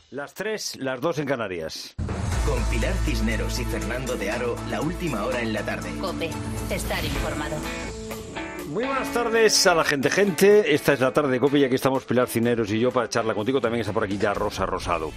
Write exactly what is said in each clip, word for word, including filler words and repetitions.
Las tres, las dos en Canarias. Con Pilar Cisneros y Fernando de Aro, la última hora en la tarde. COPE, estar informado. Muy buenas tardes a la gente, gente. Esta es la tarde de COPE y aquí estamos Pilar Cisneros y yo para charlar contigo. También está por aquí ya Rosa Rosado.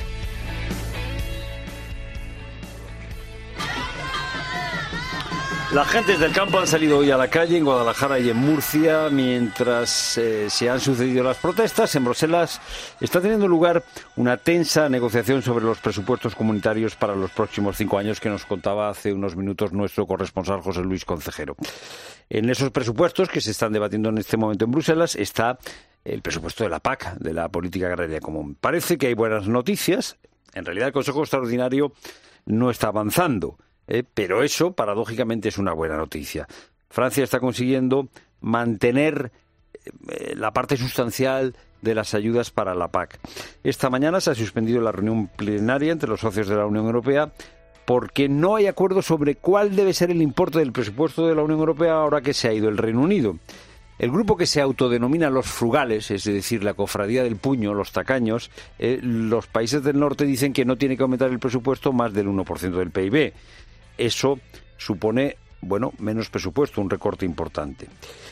Las gentes del campo han salido hoy a la calle en Guadalajara y en Murcia mientras eh, se han sucedido las protestas. En Bruselas está teniendo lugar una tensa negociación sobre los presupuestos comunitarios para los próximos cinco años que nos contaba hace unos minutos nuestro corresponsal José Luis Concejero. En esos presupuestos que se están debatiendo en este momento en Bruselas está el presupuesto de la P A C, de la Política Agraria Común. Parece que hay buenas noticias. En realidad el Consejo Extraordinario no está avanzando. Eh, pero eso, paradójicamente, es una buena noticia. Francia está consiguiendo mantener eh, la parte sustancial de las ayudas para la P A C. Esta mañana se ha suspendido la reunión plenaria entre los socios de la Unión Europea porque no hay acuerdo sobre cuál debe ser el importe del presupuesto de la Unión Europea ahora que se ha ido el Reino Unido. El grupo que se autodenomina los frugales, es decir, la cofradía del puño, los tacaños, eh, los países del norte dicen que no tiene que aumentar el presupuesto más del uno por ciento del P I B. Eso supone, bueno, menos presupuesto, un recorte importante.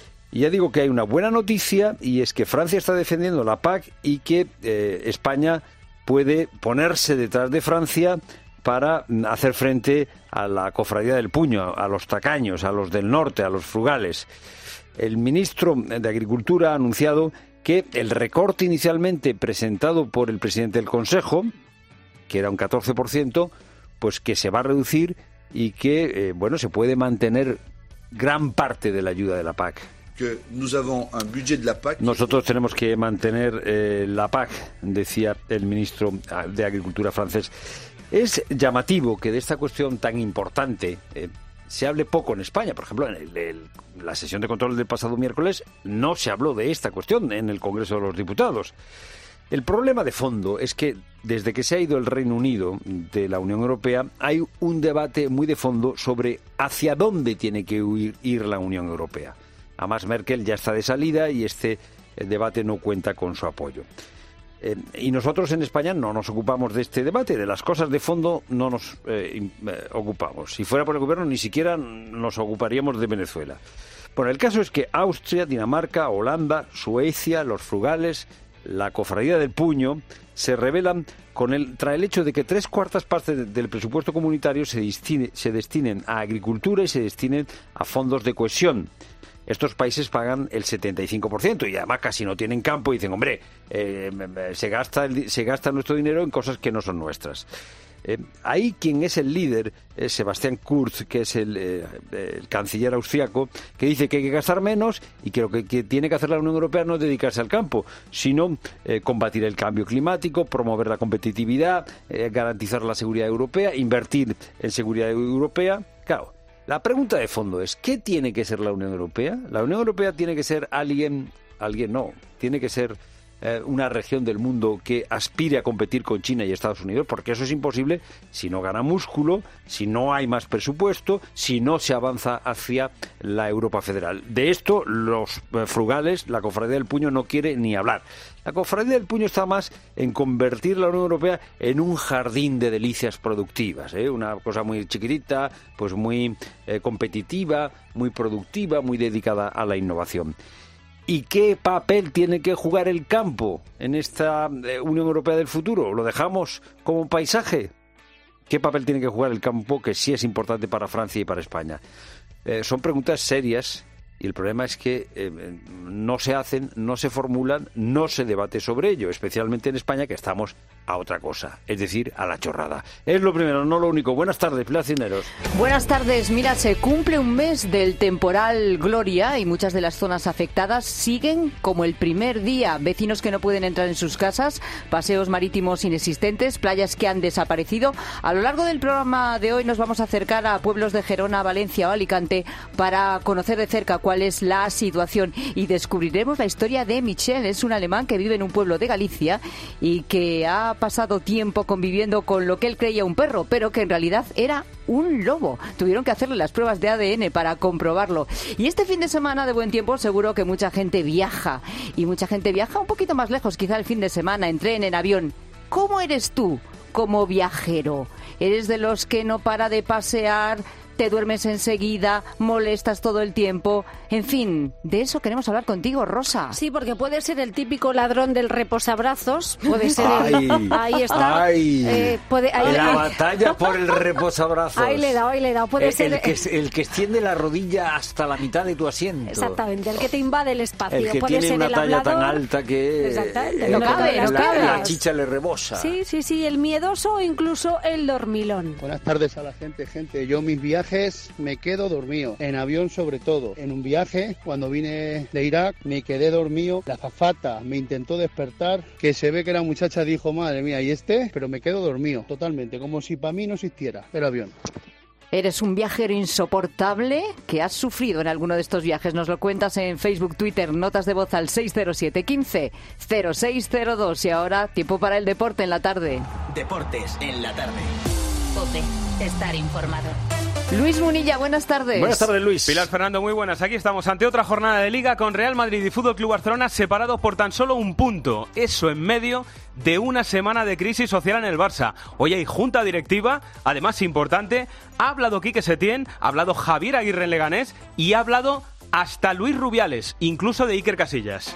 Y ya digo que hay una buena noticia y es que Francia está defendiendo la P A C y que eh, España puede ponerse detrás de Francia para hacer frente a la cofradía del puño, a los tacaños, a los del norte, a los frugales. El ministro de Agricultura ha anunciado que el recorte inicialmente presentado por el presidente del Consejo, que era un catorce por ciento, pues que se va a reducir y que, eh, bueno, se puede mantener gran parte de la ayuda de la P A C. Que nous avons un budget de la P A C. Nosotros tenemos que mantener eh, la P A C, decía el ministro de Agricultura francés. Es llamativo que de esta cuestión tan importante eh, se hable poco en España. Por ejemplo, en el, el, la sesión de control del pasado miércoles no se habló de esta cuestión en el Congreso de los Diputados. El problema de fondo es que desde que se ha ido el Reino Unido de la Unión Europea hay un debate muy de fondo sobre hacia dónde tiene que huir, ir la Unión Europea. Además, Merkel ya está de salida y este debate no cuenta con su apoyo. Eh, y nosotros en España no nos ocupamos de este debate, de las cosas de fondo no nos eh, eh, ocupamos. Si fuera por el gobierno ni siquiera nos ocuparíamos de Venezuela. Bueno, el caso es que Austria, Dinamarca, Holanda, Suecia, los frugales, la cofradía del puño se rebelan con el, tras el hecho de que tres cuartas partes del presupuesto comunitario se, destine, se destinen a agricultura y se destinen a fondos de cohesión. Estos países pagan el setenta y cinco por ciento y además casi no tienen campo y dicen, hombre, eh, se gasta el, se gasta nuestro dinero en cosas que no son nuestras. Eh, ahí quien es el líder es Sebastian Kurz, que es el, eh, el canciller austriaco, que dice que hay que gastar menos y que lo que, que tiene que hacer la Unión Europea no es dedicarse al campo, sino eh, combatir el cambio climático, promover la competitividad, eh, garantizar la seguridad europea, invertir en seguridad europea. Claro. La pregunta de fondo es, ¿qué tiene que ser la Unión Europea? La Unión Europea tiene que ser alguien, alguien no, tiene que ser eh, una región del mundo que aspire a competir con China y Estados Unidos, porque eso es imposible si no gana músculo, si no hay más presupuesto, si no se avanza hacia la Europa federal. De esto los eh, frugales, la cofradía del puño no quiere ni hablar. La cofradía del puño está más en convertir la Unión Europea en un jardín de delicias productivas, ¿eh? Una cosa muy chiquitita, pues muy eh, competitiva, muy productiva, muy dedicada a la innovación. ¿Y qué papel tiene que jugar el campo en esta eh, Unión Europea del futuro? ¿Lo dejamos como paisaje? ¿Qué papel tiene que jugar el campo que sí es importante para Francia y para España? Eh, son preguntas serias. Y el problema es que eh, no se hacen, no se formulan, no se debate sobre ello, especialmente en España, que estamos a otra cosa, es decir, a la chorrada. Es lo primero, no lo único. Buenas tardes, Pilar Cisneros. Buenas tardes. Mira, se cumple un mes del temporal Gloria y muchas de las zonas afectadas siguen como el primer día. Vecinos que no pueden entrar en sus casas, paseos marítimos inexistentes, playas que han desaparecido. A lo largo del programa de hoy nos vamos a acercar a pueblos de Gerona, Valencia o Alicante para conocer de cerca cuál es la situación y descubriremos la historia de Michel. Es un alemán que vive en un pueblo de Galicia y que ha pasado tiempo conviviendo con lo que él creía un perro, pero que en realidad era un lobo. Tuvieron que hacerle las pruebas de A D N para comprobarlo. Y este fin de semana de buen tiempo seguro que mucha gente viaja y mucha gente viaja un poquito más lejos, quizá el fin de semana, en tren, en avión. ¿Cómo eres tú como viajero? ¿Eres de los que no para de pasear, te duermes enseguida, molestas todo el tiempo? En fin, de eso queremos hablar contigo, Rosa. Sí, porque puede ser el típico ladrón del reposabrazos, puede ser Ay, el... Ahí está. Ay, eh, puede, ahí, la ahí, batalla por el reposabrazos. ahí le he dado, ahí le he dado. Puede el, ser el, que, el que extiende la rodilla hasta la mitad de tu asiento. Exactamente, el que te invade el espacio. El que puede tiene ser una el talla hablador, tan alta que exactamente, no no cabe, cabe, no la, cabe. la chicha le rebosa. Sí, sí, sí, el miedoso o incluso el dormilón. Buenas tardes a la gente, gente. Yo mis viajes me quedo dormido, en avión sobre todo. En un viaje, cuando vine de Irak, me quedé dormido. La azafata me intentó despertar, que se ve que la muchacha dijo, madre mía, ¿y este? Pero me quedo dormido, totalmente, como si para mí no existiera el avión. ¿Eres un viajero insoportable que has sufrido en alguno de estos viajes? Nos lo cuentas en Facebook, Twitter, notas de voz al seis cero siete, quince, cero seis cero dos. Y ahora, tiempo para el deporte en la tarde. Deportes en la tarde. COPE. Estar informado. Luis Munilla, buenas tardes. Buenas tardes, Luis. Pilar Fernando, muy buenas. Aquí estamos ante otra jornada de Liga con Real Madrid y F C Barcelona separados por tan solo un punto. Eso en medio de una semana de crisis social en el Barça. Hoy hay junta directiva, además importante. Ha hablado Quique Setién, ha hablado Javier Aguirre en Leganés y ha hablado hasta Luis Rubiales, incluso de Iker Casillas.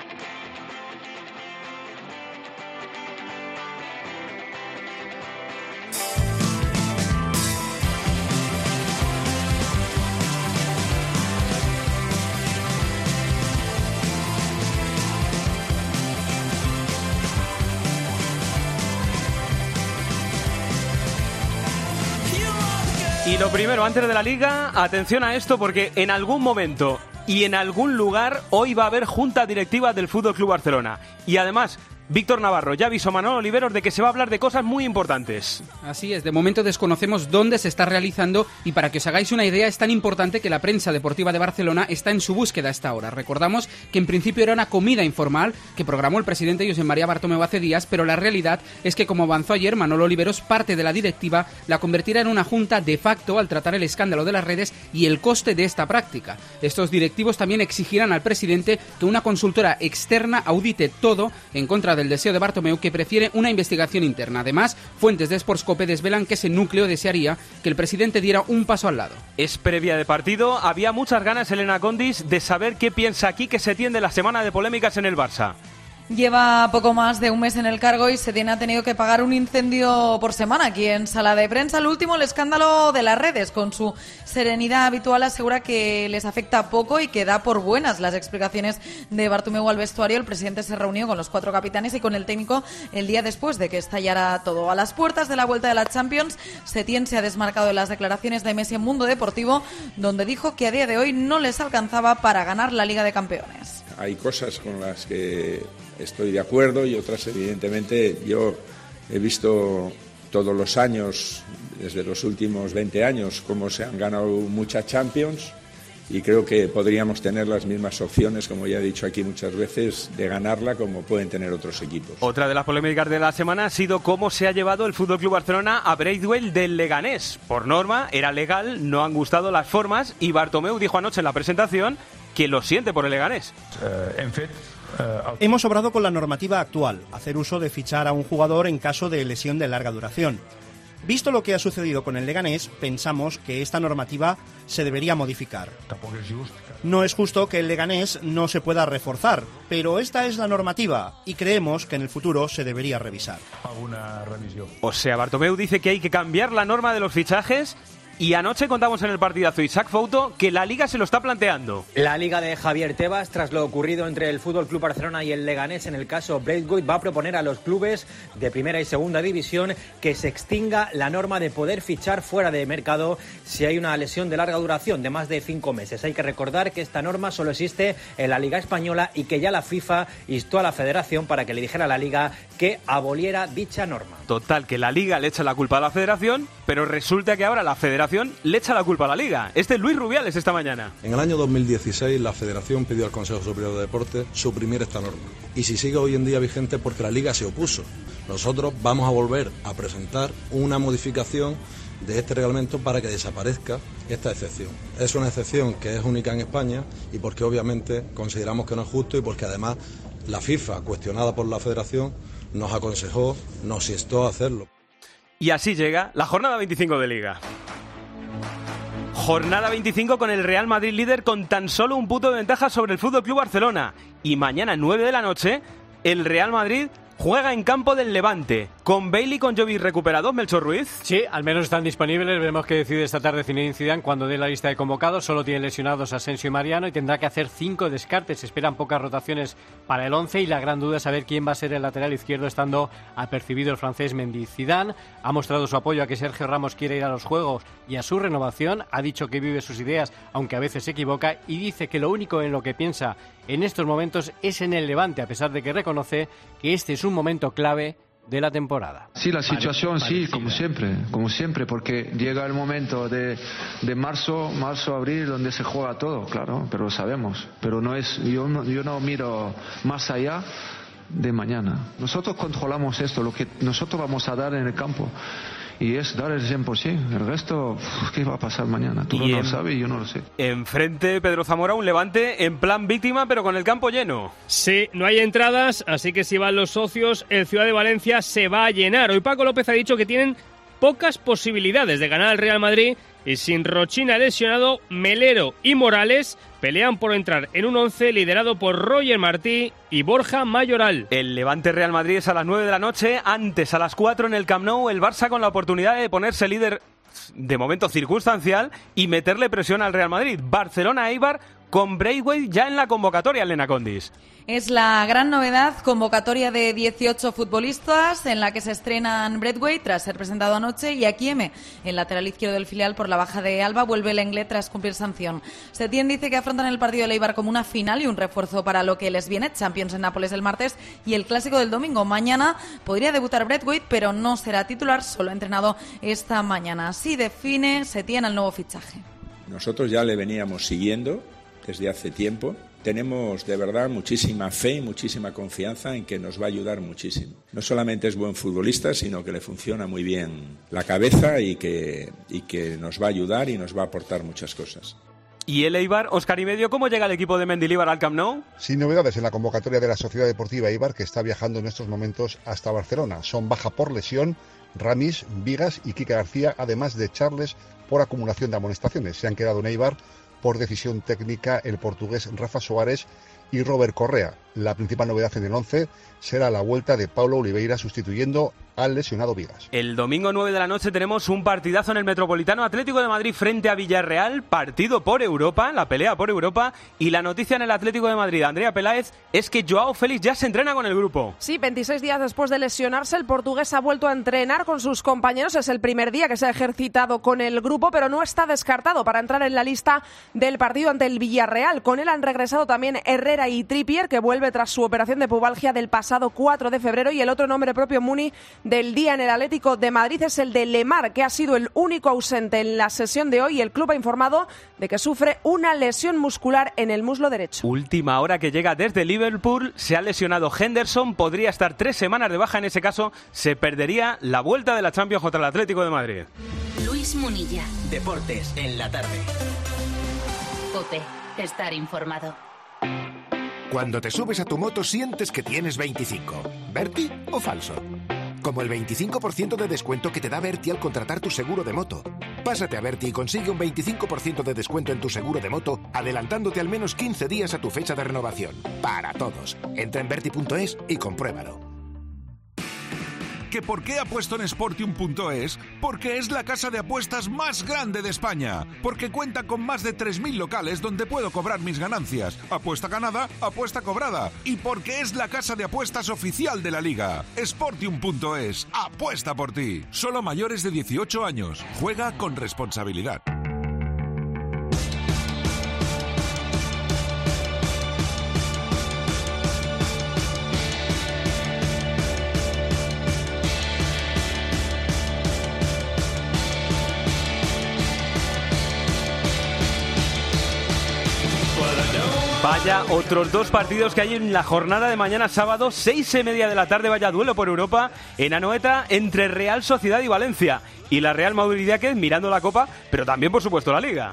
Y lo primero, antes de la Liga, atención a esto porque en algún momento y en algún lugar hoy va a haber junta directiva del F C Barcelona. Y además, Víctor Navarro ya avisó a Manolo Oliveros de que se va a hablar de cosas muy importantes. Así es, de momento desconocemos dónde se está realizando y para que os hagáis una idea es tan importante que la prensa deportiva de Barcelona está en su búsqueda a esta hora. Recordamos que en principio era una comida informal que programó el presidente Josep María Bartomeu hace días, pero la realidad es que, como avanzó ayer, Manolo Oliveros, parte de la directiva, la convertirá en una junta de facto al tratar el escándalo de las redes y el coste de esta práctica. Estos directivos también exigirán al presidente que una consultora externa audite todo en contra del deseo de Bartomeu, que prefiere una investigación interna. Además, fuentes de Sportscope desvelan que ese núcleo desearía que el presidente diera un paso al lado. Es previa de partido, había muchas ganas Elena Condis de saber qué piensa aquí que se tiende la semana de polémicas en el Barça. Lleva poco más de un mes en el cargo y Setién ha tenido que pagar un incendio por semana aquí en sala de prensa. El último, el escándalo de las redes. Con su serenidad habitual asegura que les afecta poco y que da por buenas las explicaciones de Bartomeu al vestuario. El presidente se reunió con los cuatro capitanes y con el técnico el día después de que estallara todo. A las puertas de la vuelta de la Champions, Setién se ha desmarcado de las declaraciones de Messi en Mundo Deportivo, donde dijo que a día de hoy no les alcanzaba para ganar la Liga de Campeones. Hay cosas con las que estoy de acuerdo y otras, evidentemente, yo he visto todos los años, desde los últimos veinte años, cómo se han ganado muchas Champions y creo que podríamos tener las mismas opciones, como ya he dicho aquí muchas veces, de ganarla como pueden tener otros equipos. Otra de las polémicas de la semana ha sido cómo se ha llevado el F C Barcelona a Braithwaite del Leganés. Por norma, era legal, no han gustado las formas y Bartomeu dijo anoche en la presentación que lo siente por el Leganés. Uh, en fet, uh, Hemos obrado con la normativa actual, hacer uso de fichar a un jugador en caso de lesión de larga duración. Visto lo que ha sucedido con el Leganés, pensamos que esta normativa se debería modificar. No es justo que el Leganés no se pueda reforzar, pero esta es la normativa y creemos que en el futuro se debería revisar. O sea, Bartomeu dice que hay que cambiar la norma de los fichajes. Y anoche contamos en el partidazo Isaac Fouto que la Liga se lo está planteando. La Liga de Javier Tebas, tras lo ocurrido entre el F C Barcelona y el Leganés en el caso Braithwaite, va a proponer a los clubes de primera y segunda división que se extinga la norma de poder fichar fuera de mercado si hay una lesión de larga duración de más de cinco meses. Hay que recordar que esta norma solo existe en la Liga Española y que ya la FIFA instó a la Federación para que le dijera a la Liga que aboliera dicha norma. Total, que la Liga le echa la culpa a la Federación, pero resulta que ahora la Federación le echa la culpa a la Liga. Este es Luis Rubiales esta mañana. En el año dos mil dieciséis la Federación pidió al Consejo Superior de Deportes suprimir esta norma. Y si sigue hoy en día vigente porque la Liga se opuso. Nosotros vamos a volver a presentar una modificación de este reglamento para que desaparezca esta excepción. Es una excepción que es única en España y porque obviamente consideramos que no es justo y porque además la FIFA, cuestionada por la Federación, nos aconsejó, nos instó a hacerlo. Y así llega la jornada veinticinco de Liga. Jornada veinticinco con el Real Madrid líder con tan solo un punto de ventaja sobre el F C Barcelona. Y mañana, nueve de la noche, el Real Madrid juega en campo del Levante. ¿Con Bale y con Jovic recuperados, Melchor Ruiz? Sí, al menos están disponibles. Veremos qué decide esta tarde Zinedine Zidane cuando dé la lista de convocados. Solo tiene lesionados Asensio y Mariano y tendrá que hacer cinco descartes. Se esperan pocas rotaciones para el once y la gran duda es saber quién va a ser el lateral izquierdo, estando apercibido el francés Mendy. Zidane ha mostrado su apoyo a que Sergio Ramos quiere ir a los Juegos y a su renovación. Ha dicho que vive sus ideas, aunque a veces se equivoca, y dice que lo único en lo que piensa en estos momentos es en el Levante, a pesar de que reconoce que este es un momento clave de la temporada. Sí, la situación sí, como siempre, como siempre, porque llega el momento de, de marzo, marzo, abril, donde se juega todo, claro, pero lo sabemos. Pero no es, yo no, yo no miro más allá de mañana. Nosotros controlamos esto, lo que nosotros vamos a dar en el campo. Y es dar el cien por ciento. El resto, ¿qué va a pasar mañana? Tú no lo sabes y yo no lo sé. Enfrente, Pedro Zamora, un Levante en plan víctima, pero con el campo lleno. Sí, no hay entradas, así que si van los socios, el Ciudad de Valencia se va a llenar. Hoy Paco López ha dicho que tienen pocas posibilidades de ganar al Real Madrid y sin Rochina lesionado, Melero y Morales pelean por entrar en un once liderado por Roger Martí y Borja Mayoral. El Levante Real Madrid es a las nueve de la noche, antes a las cuatro en el Camp Nou, el Barça con la oportunidad de ponerse líder de momento circunstancial y meterle presión al Real Madrid. Barcelona-Eibar con Braithwaite ya en la convocatoria, Elena Condis. Es la gran novedad, convocatoria de dieciocho futbolistas en la que se estrenan Braithwaite tras ser presentado anoche y Akieme, el lateral izquierdo del filial por la baja de Alba, vuelve el Lenglet tras cumplir sanción. Setién dice que afrontan el partido de Eibar como una final y un refuerzo para lo que les viene, Champions en Nápoles el martes y el Clásico del domingo. Mañana podría debutar Braithwaite, pero no será titular, solo ha entrenado esta mañana. Así define Setién al nuevo fichaje. Nosotros ya le veníamos siguiendo desde hace tiempo. Tenemos de verdad muchísima fe y muchísima confianza en que nos va a ayudar muchísimo. No solamente es buen futbolista, sino que le funciona muy bien la cabeza y que, y que nos va a ayudar y nos va a aportar muchas cosas. ¿Y el Eibar, Óscar y Medio, cómo llega el equipo de Mendilibar al Camp Nou? Sin novedades en la convocatoria de la Sociedad Deportiva Eibar, que está viajando en estos momentos hasta Barcelona. Son baja por lesión Ramis, Vigas y Quique García, además de Charles por acumulación de amonestaciones. Se han quedado en Eibar por decisión técnica el portugués Rafa Soares y Robert Correa. La principal novedad en el once será la vuelta de Paulo Oliveira sustituyendo al lesionado Vigas. El domingo nueve de la noche tenemos un partidazo en el Metropolitano, Atlético de Madrid frente a Villarreal, partido por Europa, la pelea por Europa, y la noticia en el Atlético de Madrid, Andrea Peláez, es que Joao Félix ya se entrena con el grupo. Sí, veintiséis días después de lesionarse, el portugués ha vuelto a entrenar con sus compañeros. Es el primer día que se ha ejercitado con el grupo, pero no está descartado para entrar en la lista del partido ante el Villarreal. Con él han regresado también Herrera y Trippier, que vuelve tras su operación de pubalgia del pasado cuatro de febrero, y el otro nombre propio Muni del día en el Atlético de Madrid es el de Lemar, que ha sido el único ausente en la sesión de hoy. El club ha informado de que sufre una lesión muscular en el muslo derecho. Última hora que llega desde Liverpool, se ha lesionado Henderson, podría estar tres semanas de baja. En ese caso se perdería la vuelta de la Champions contra el Atlético de Madrid. Luis Munilla. Deportes en la tarde. COPE. Estar informado. Cuando te subes a tu moto sientes que tienes veinticinco. ¿Berti o falso? Como el veinticinco por ciento de descuento que te da Berti al contratar tu seguro de moto. Pásate a Berti y consigue un veinticinco por ciento de descuento en tu seguro de moto, adelantándote al menos quince días a tu fecha de renovación. Para todos. Entra en berti punto es y compruébalo. ¿Que por qué apuesto en Sportium punto es? Porque es la casa de apuestas más grande de España. Porque cuenta con más de tres mil locales donde puedo cobrar mis ganancias. Apuesta ganada, apuesta cobrada. Y porque es la casa de apuestas oficial de la Liga. Sportium punto es. Apuesta por ti. Solo mayores de dieciocho años. Juega con responsabilidad. Vaya otros dos partidos que hay en la jornada de mañana sábado, seis y media de la tarde, vaya duelo por Europa en Anoeta entre Real Sociedad y Valencia. Y la Real Madrid mirando la Copa, pero también por supuesto la Liga.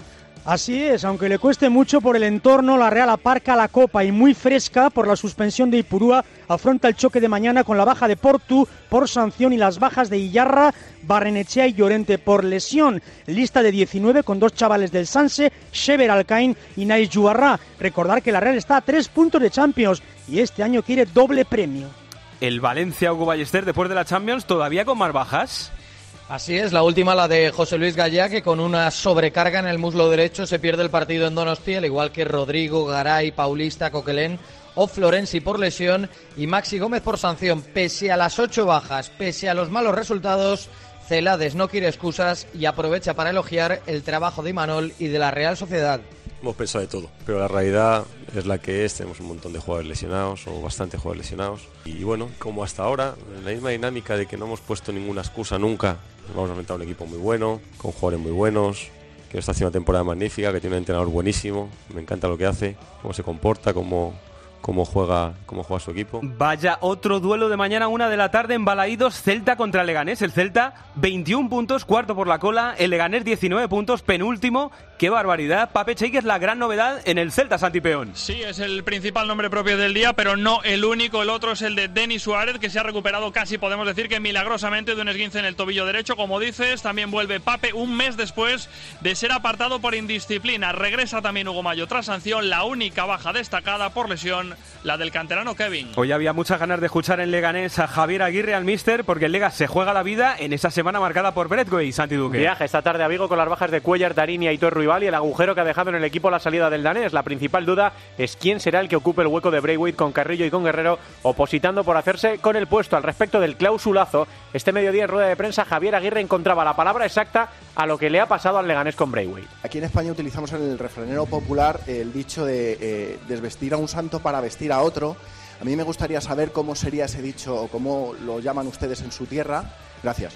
Así es, aunque le cueste mucho por el entorno, la Real aparca la Copa y muy fresca por la suspensión de Ipurúa, afronta el choque de mañana con la baja de Portu por sanción y las bajas de Iyarra, Barrenechea y Llorente por lesión. Lista de diecinueve con dos chavales del Sanse, Shever Alcaín y Nais Juarra. Recordar que la Real está a tres puntos de Champions y este año quiere doble premio. El Valencia, Hugo Ballester, después de la Champions, ¿todavía con más bajas? Así es, la última la de José Luis Gallá, que con una sobrecarga en el muslo derecho se pierde el partido en Donosti, al igual que Rodrigo, Garay, Paulista, Coquelén o Florenzi por lesión y Maxi Gómez por sanción. Pese a las ocho bajas, pese a los malos resultados, Celades no quiere excusas y aprovecha para elogiar el trabajo de Imanol y de la Real Sociedad. Hemos pensado de todo, pero la realidad es la que es. Tenemos un montón de jugadores lesionados o bastantes jugadores lesionados. Y bueno, como hasta ahora, en la misma dinámica de que no hemos puesto ninguna excusa nunca. Vamos a enfrentar un equipo muy bueno, con jugadores muy buenos, que está haciendo una temporada magnífica, que tiene un entrenador buenísimo. Me encanta lo que hace, cómo se comporta, cómo... Cómo juega, cómo juega su equipo. Vaya otro duelo de mañana, una de la tarde en Balaídos, Celta contra Leganés. El Celta, veintiún puntos, cuarto por la cola. El Leganés, diecinueve puntos, penúltimo. ¡Qué barbaridad! Pape Cheik es la gran novedad en el Celta, Santi Peón. Sí, es el principal nombre propio del día, pero no el único. El otro es el de Denis Suárez, que se ha recuperado casi, podemos decir que milagrosamente, de un esguince en el tobillo derecho. Como dices, también vuelve Pape un mes después de ser apartado por indisciplina. Regresa también Hugo Mayo tras sanción, la única baja destacada por lesión, la del canterano Kevin. Hoy había muchas ganas de escuchar en Leganés a Javier Aguirre, al míster, porque el Lega se juega la vida en esa semana marcada por Braithwaite y Santi Duque. Viaje esta tarde a Vigo con las bajas de Cuellar, Darín y Aitor Ruibal y el agujero que ha dejado en el equipo la salida del danés. La principal duda es quién será el que ocupe el hueco de Braithwaite con Carrillo y con Guerrero opositando por hacerse con el puesto. Al respecto del clausulazo, este mediodía en rueda de prensa Javier Aguirre encontraba la palabra exacta a lo que le ha pasado al Leganés con Braithwaite. Aquí en España utilizamos en el refranero popular el dicho de eh, desvestir a un santo para vestir a otro. A mí me gustaría saber cómo sería ese dicho o cómo lo llaman ustedes en su tierra. Gracias.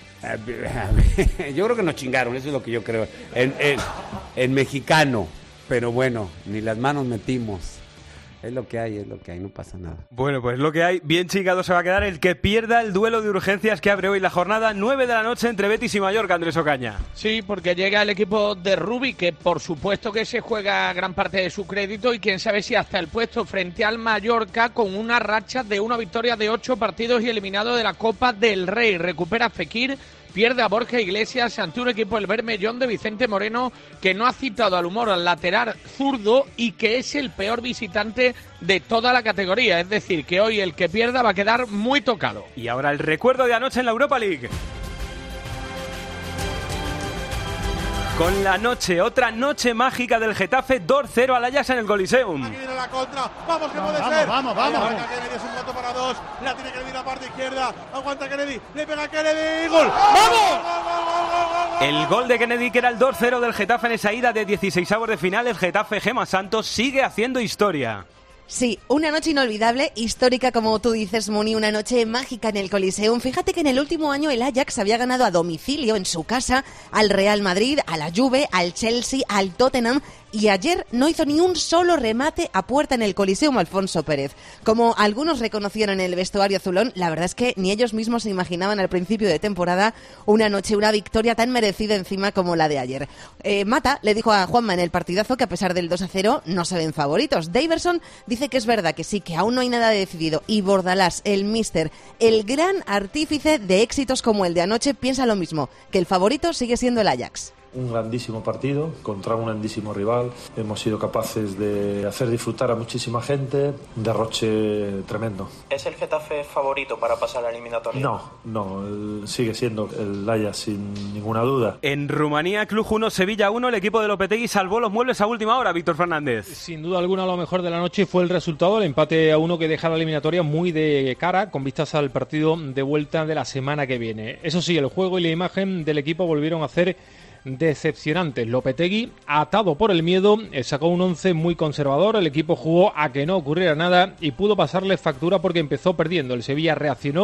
Yo creo que nos chingaron, eso es lo que yo creo. En, en, en mexicano, pero bueno, ni las manos metimos. Es lo que hay, es lo que hay, no pasa nada. Bueno, pues lo que hay, bien chingado se va a quedar el que pierda el duelo de urgencias que abre hoy la jornada, nueve de la noche entre Betis y Mallorca, Andrés Ocaña. Sí, porque llega el equipo de Rubi, que por supuesto que se juega gran parte de su crédito y quién sabe si hasta el puesto frente al Mallorca con una racha de una victoria de ocho partidos y eliminado de la Copa del Rey. Recupera Fekir, pierde a Borja Iglesias ante un equipo, el Bermellón de Vicente Moreno, que no ha citado al humor al lateral zurdo y que es el peor visitante de toda la categoría. Es decir, que hoy el que pierda va a quedar muy tocado. Y ahora el recuerdo de anoche en la Europa League. Con la noche, otra noche mágica del Getafe, dos cero al Ajax en el Coliseum. Aquí viene la contra, vamos que vamos, puede vamos, ser. Vamos, vamos, vamos. Kennedy, es un voto para dos, la tiene Kennedy la parte izquierda, aguanta Kennedy, le pega Kennedy, gol. ¡Vamos! El gol de Kennedy, que era el dos cero del Getafe en esa ida de dieciseisavos de final, el Getafe Gema Santos sigue haciendo historia. Sí, una noche inolvidable, histórica como tú dices, Muni, una noche mágica en el Coliseum. Fíjate que en el último año el Ajax había ganado a domicilio en su casa al Real Madrid, a la Juve, al Chelsea, al Tottenham, y ayer no hizo ni un solo remate a puerta en el Coliseum Alfonso Pérez. Como algunos reconocieron en el vestuario azulón, la verdad es que ni ellos mismos se imaginaban al principio de temporada una noche, una victoria tan merecida encima como la de ayer. Eh, Mata le dijo a Juanma en el partidazo que a pesar del dos a cero no se ven favoritos. Daverson dice que es verdad que sí, que aún no hay nada decidido, y Bordalás, el míster, el gran artífice de éxitos como el de anoche, piensa lo mismo, que el favorito sigue siendo el Ajax. Un grandísimo partido contra un grandísimo rival. Hemos sido capaces de hacer disfrutar a muchísima gente. Un derroche tremendo. ¿Es el Getafe favorito para pasar a la eliminatoria? No, no. Sigue siendo el Ajax sin ninguna duda. En Rumanía, Cluj uno, Sevilla uno. El equipo de Lopetegui salvó los muebles a última hora, Víctor Fernández. Sin duda alguna, lo mejor de la noche fue el resultado. El empate a uno que deja la eliminatoria muy de cara, con vistas al partido de vuelta de la semana que viene. Eso sí, el juego y la imagen del equipo volvieron a hacer decepcionantes. Lopetegui, atado por el miedo, sacó un once muy conservador. El equipo jugó a que no ocurriera nada y pudo pasarle factura porque empezó perdiendo. El Sevilla reaccionó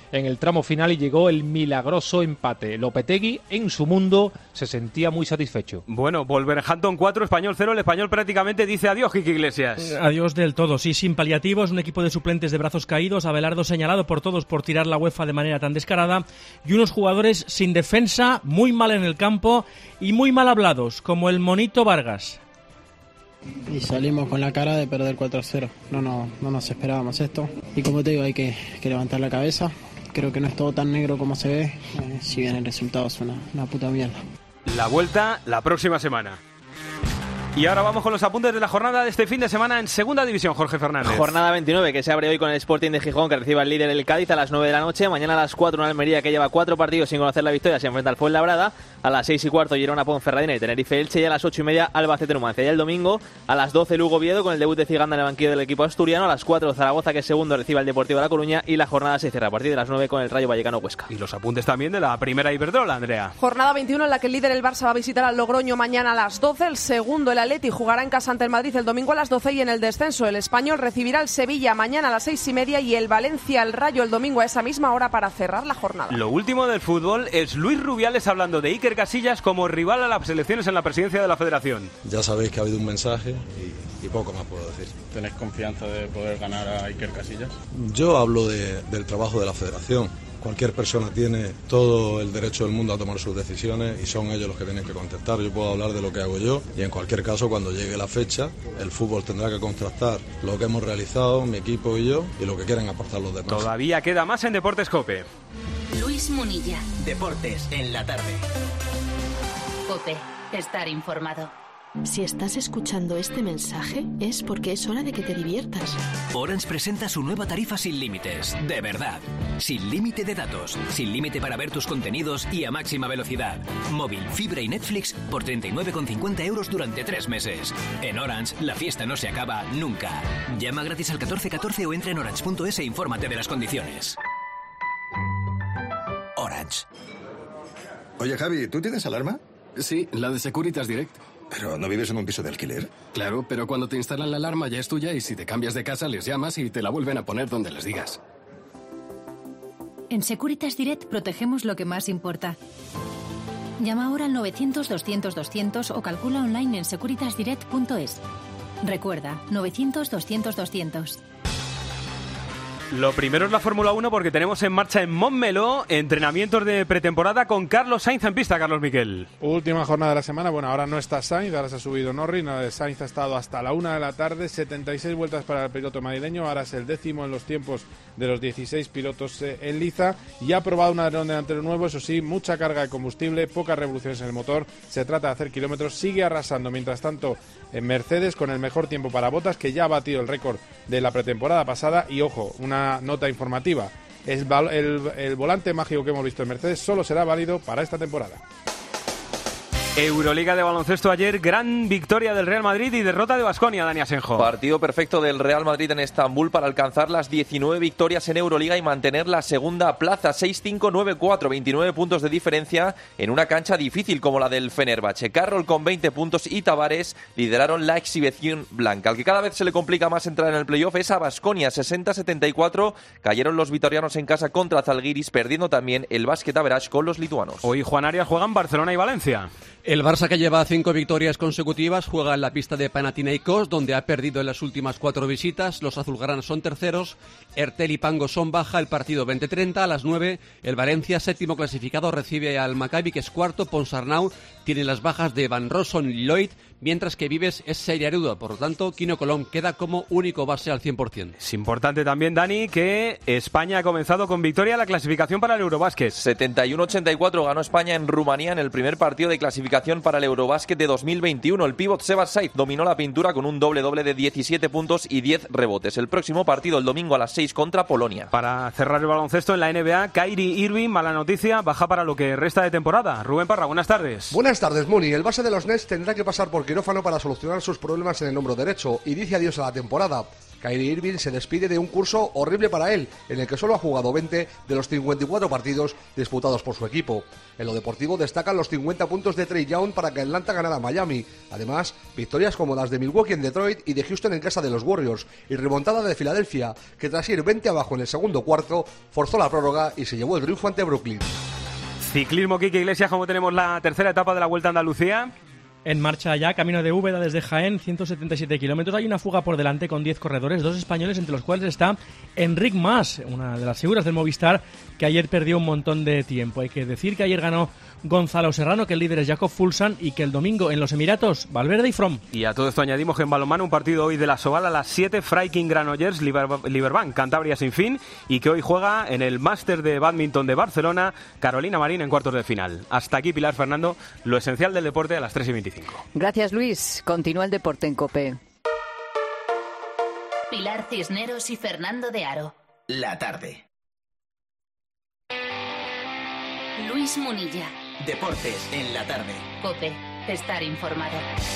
en el tramo final y llegó el milagroso empate. Lopetegui, en su mundo, se sentía muy satisfecho. Bueno, Wolverhampton cuatro, Español cero. El Español prácticamente dice adiós, Quique Iglesias. Adiós del todo, sí, sin paliativos. Un equipo de suplentes de brazos caídos. Abelardo señalado por todos por tirar la UEFA de manera tan descarada. Y unos jugadores sin defensa, muy mal en el campo y muy mal hablados, como el Monito Vargas. Y salimos con la cara de perder cuatro a cero. No, no, no nos esperábamos esto. Y como te digo, hay que, que levantar la cabeza. Creo que no es todo tan negro como se ve, eh, si bien el resultado es una, una puta mierda. La vuelta la próxima semana. Y ahora vamos con los apuntes de la jornada de este fin de semana en Segunda División, Jorge Fernández. Jornada veintinueve, que se abre hoy con el Sporting de Gijón, que recibe al líder el Cádiz a las nueve de la noche. Mañana a las cuatro, una Almería que lleva cuatro partidos sin conocer la victoria, se enfrenta al Fuenlabrada. A las seis y cuarto, Girona Ponferradina y Tenerife Elche. Y a las ocho y media, Albacete Numancia. Y el domingo, a las doce, Lugo Oviedo, con el debut de Ciganda en el banquillo del equipo asturiano. A las cuatro, Zaragoza, que es segundo, recibe al Deportivo de La Coruña. Y la jornada se cierra a partir de las nueve con el Rayo Vallecano Huesca. Y los apuntes también de la primera Iberdrola, Andrea. Jornada veintiuno en la que el líder el Barça va a visitar al Logroño mañana a las doce. El segundo, el Atleti, jugará en casa ante el Madrid el domingo a las doce. Y en el descenso, el Español recibirá al Sevilla mañana a las seis y media y el Valencia al Rayo el domingo a esa misma hora para cerrar la jornada. Lo último del fútbol es Luis Rubiales hablando de Iker Casillas como rival a las elecciones en la presidencia de la Federación. Ya sabéis que ha habido un mensaje y, y poco más puedo decir. ¿Tenéis confianza de poder ganar a Iker Casillas? Yo hablo de, del trabajo de la Federación. Cualquier persona tiene todo el derecho del mundo a tomar sus decisiones y son ellos los que tienen que contestar. Yo puedo hablar de lo que hago yo y en cualquier caso, cuando llegue la fecha, el fútbol tendrá que contrastar lo que hemos realizado, mi equipo y yo, y lo que quieren aportar los demás. Todavía queda más en Deportes COPE. Luis Munilla. Deportes en la tarde. COPE. Estar informado. Si estás escuchando este mensaje es porque es hora de que te diviertas. Orange presenta su nueva tarifa sin límites, de verdad. Sin límite de datos, sin límite para ver tus contenidos y a máxima velocidad. Móvil, fibra y Netflix por treinta y nueve con cincuenta euros durante tres meses. En Orange, la fiesta no se acaba nunca. Llama gratis al catorce catorce o entra en orange punto es e infórmate de las condiciones. Orange. Oye, Javi, ¿tú tienes alarma? Sí, la de Securitas Direct. ¿Pero no vives en un piso de alquiler? Claro, pero cuando te instalan la alarma ya es tuya y si te cambias de casa les llamas y te la vuelven a poner donde les digas. En Securitas Direct protegemos lo que más importa. Llama ahora al novecientos doscientos doscientos o calcula online en securitas direct punto es. Recuerda, novecientos doscientos doscientos. Lo primero es la Fórmula uno porque tenemos en marcha en Montmeló entrenamientos de pretemporada con Carlos Sainz en pista. Carlos Miquel. Última jornada de la semana. Bueno, ahora no está Sainz, ahora se ha subido Norris. Sainz ha estado hasta la una de la tarde, setenta y seis vueltas para el piloto madrileño. Ahora es el décimo en los tiempos de los dieciséis pilotos en liza y ha probado un alerón delantero nuevo. Eso sí, mucha carga de combustible, pocas revoluciones en el motor. Se trata de hacer kilómetros. Sigue arrasando, mientras tanto, en Mercedes con el mejor tiempo para Bottas, que ya ha batido el récord de la pretemporada pasada. Y ojo, una nota informativa, el, el, el volante mágico que hemos visto en Mercedes solo será válido para esta temporada. Euroliga de baloncesto ayer, gran victoria del Real Madrid y derrota de Baskonia, Dani Asenjo. Partido perfecto del Real Madrid en Estambul para alcanzar las diecinueve victorias en Euroliga y mantener la segunda plaza, seis cinco nueve cuatro, veintinueve puntos de diferencia en una cancha difícil como la del Fenerbahce. Carroll con veinte puntos y Tavares lideraron la exhibición blanca. Al que cada vez se le complica más entrar en el playoff es a Baskonia, sesenta setenta y cuatro, cayeron los vitorianos en casa contra Zalgiris, perdiendo también el básquet average con los lituanos. Hoy Juan Arias juegan Barcelona y Valencia. El Barça, que lleva cinco victorias consecutivas, juega en la pista de Panathinaikos, donde ha perdido en las últimas cuatro visitas. Los azulgranas son terceros, Ertel y Pango son baja, el partido veinte treinta. A las nueve, el Valencia, séptimo clasificado, recibe al Maccabi, que es cuarto. Ponsarnau tiene las bajas de Van Rossum y Lloyd, mientras que Vives es seriarudo. Por lo tanto, Quino Colom queda como único base al cien por ciento. Es importante también, Dani, que España ha comenzado con victoria la clasificación para el Eurobásquet. setenta y uno ochenta y cuatro ganó España en Rumanía en el primer partido de clasificación para el Eurobásquet de dos mil veintiuno. El pívot Sebas Saiz dominó la pintura con un doble-doble de diecisiete puntos y diez rebotes. El próximo partido el domingo a las seis contra Polonia. Para cerrar el baloncesto en la N B A, Kyrie Irving, mala noticia, baja para lo que resta de temporada. Rubén Parra, buenas tardes. Buenas tardes, Muni. El base de los Nets tendrá que pasar por quirófano para solucionar sus problemas en el hombro derecho y dice adiós a la temporada. Kyrie Irving se despide de un curso horrible para él, en el que solo ha jugado veinte de los cincuenta y cuatro partidos disputados por su equipo. En lo deportivo destacan los cincuenta puntos de Trae Young para que Atlanta ganara a Miami. Además, victorias como las de Milwaukee en Detroit y de Houston en casa de los Warriors, y remontada de Filadelfia, que tras ir veinte abajo en el segundo cuarto, forzó la prórroga y se llevó el triunfo ante Brooklyn. Ciclismo, Quique Iglesias, ¿cómo tenemos la tercera etapa de la Vuelta a Andalucía? En marcha ya, camino de Úbeda desde Jaén, ciento setenta y siete kilómetros. Hay una fuga por delante con diez corredores, dos españoles, entre los cuales está Enric Mas, una de las figuras del Movistar, que ayer perdió un montón de tiempo. Hay que decir que ayer ganó Gonzalo Serrano, que el líder es Jakob Fuglsang, y que el domingo en los Emiratos, Valverde y Froome. Y a todo esto añadimos que en balonmano un partido hoy de la Soval a las siete, Freiking Granollers, Liberbank, Cantabria sin fin, y que hoy juega en el Máster de Badminton de Barcelona, Carolina Marín en cuartos de final. Hasta aquí, Pilar Fernando, lo esencial del deporte a las tres y veinticinco. Gracias, Luis. Continúa el deporte en COPE. Pilar Cisneros y Fernando de Aro. La tarde. Luis Munilla. Deportes en la tarde. COPE. Estar informado.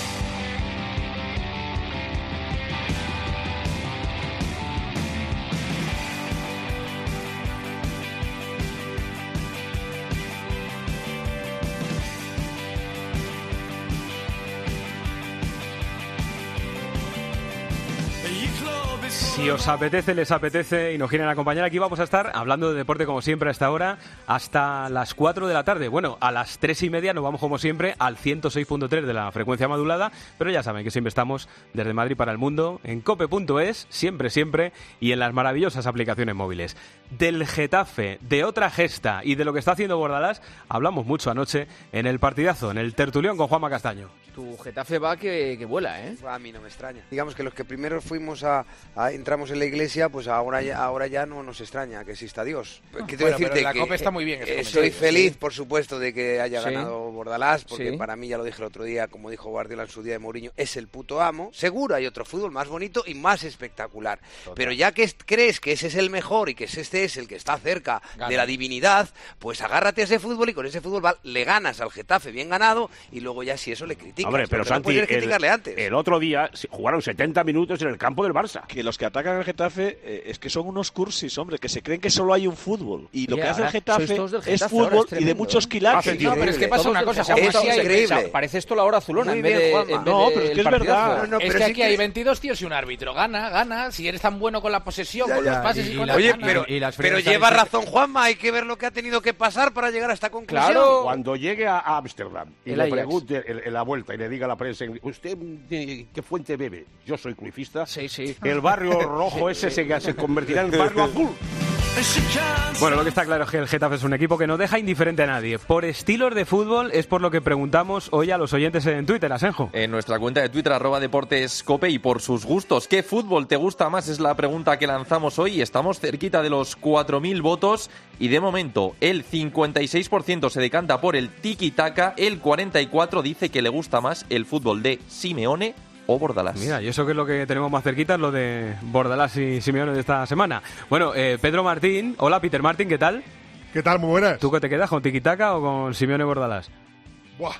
Si os apetece, les apetece y nos quieren acompañar, aquí vamos a estar hablando de deporte como siempre a esta hora hasta las cuatro de la tarde. Bueno, a las tres y media nos vamos como siempre al ciento seis punto tres de la frecuencia modulada, pero ya saben que siempre estamos desde Madrid para el mundo en cope punto es, siempre, siempre, y en las maravillosas aplicaciones móviles. Del Getafe, de otra gesta y de lo que está haciendo Bordalás, hablamos mucho anoche en el partidazo, en el tertulión con Juanma Castaño. Tu Getafe va que, que vuela, ¿eh? A mí no me extraña. Digamos que los que primero fuimos a, a entramos en la iglesia, pues ahora ya, ahora ya no nos extraña que exista Dios. ¿Qué te bueno, decirte? pero la que, Copa está muy bien. Eh, soy feliz, sí, por supuesto, de que haya sí. ganado Bordalás, porque sí. para mí, ya lo dije el otro día, como dijo Guardiola en su día de Mourinho, es el puto amo. Seguro hay otro fútbol más bonito y más espectacular. Total. Pero ya que crees que ese es el mejor y que este es el que está cerca Gana. de la divinidad, pues agárrate a ese fútbol y con ese fútbol va, le ganas al Getafe bien ganado y luego ya si eso le criticas. Hombre, pero Santi, no criticarle el, antes. el otro día jugaron setenta minutos en el campo del Barça. Que los que atacan al Getafe eh, es que son unos cursis, hombre, que se creen que solo hay un fútbol. Y lo yeah, que hace el Getafe, Getafe es fútbol es y de muchos quilates. No, pero es que pasa una cosa, es increíble. Hay, parece esto la hora azulona. Muy en vez bien, de, Juanma. en vez no, pero es que es verdad. No, no, es que aquí hay veintidós tíos y un árbitro. Gana, gana. Si eres tan bueno con la posesión, ya, con ya, los pases y, y con la... Oye, gana. pero, y las pero lleva razón Juanma, hay que ver lo que ha tenido que pasar para llegar a esta conclusión. Claro. Cuando llegue a Ámsterdam y el le Ajax. pregunte en, en la vuelta y le diga a la prensa, ¿usted de qué fuente bebe? Yo soy cruifista. Sí, sí. El barrio rojo ese se, se convertirá en barrio azul. Bueno, lo que está claro es que el Getafe es un equipo que no deja indiferente a nadie. Por estilos de fútbol es por lo que preguntamos hoy a los oyentes en Twitter, Asenjo. En nuestra cuenta de Twitter, arroba deportescope, y por sus gustos. ¿Qué fútbol te gusta más? Es la pregunta que lanzamos hoy. Estamos cerquita de los cuatro mil votos y de momento el cincuenta y seis por ciento se decanta por el tiki-taka, el cuarenta y cuatro por ciento dice que le gusta más el fútbol de Simeone o Bordalás. Mira, y eso que es lo que tenemos más cerquita, es lo de Bordalás y Simeone de esta semana. Bueno, eh, Pedro Martín. Hola, Peter Martín, ¿qué tal? ¿Qué tal? Muy buenas. ¿Tú qué te quedas, con tiki-taka o con Simeone Bordalás? Buah.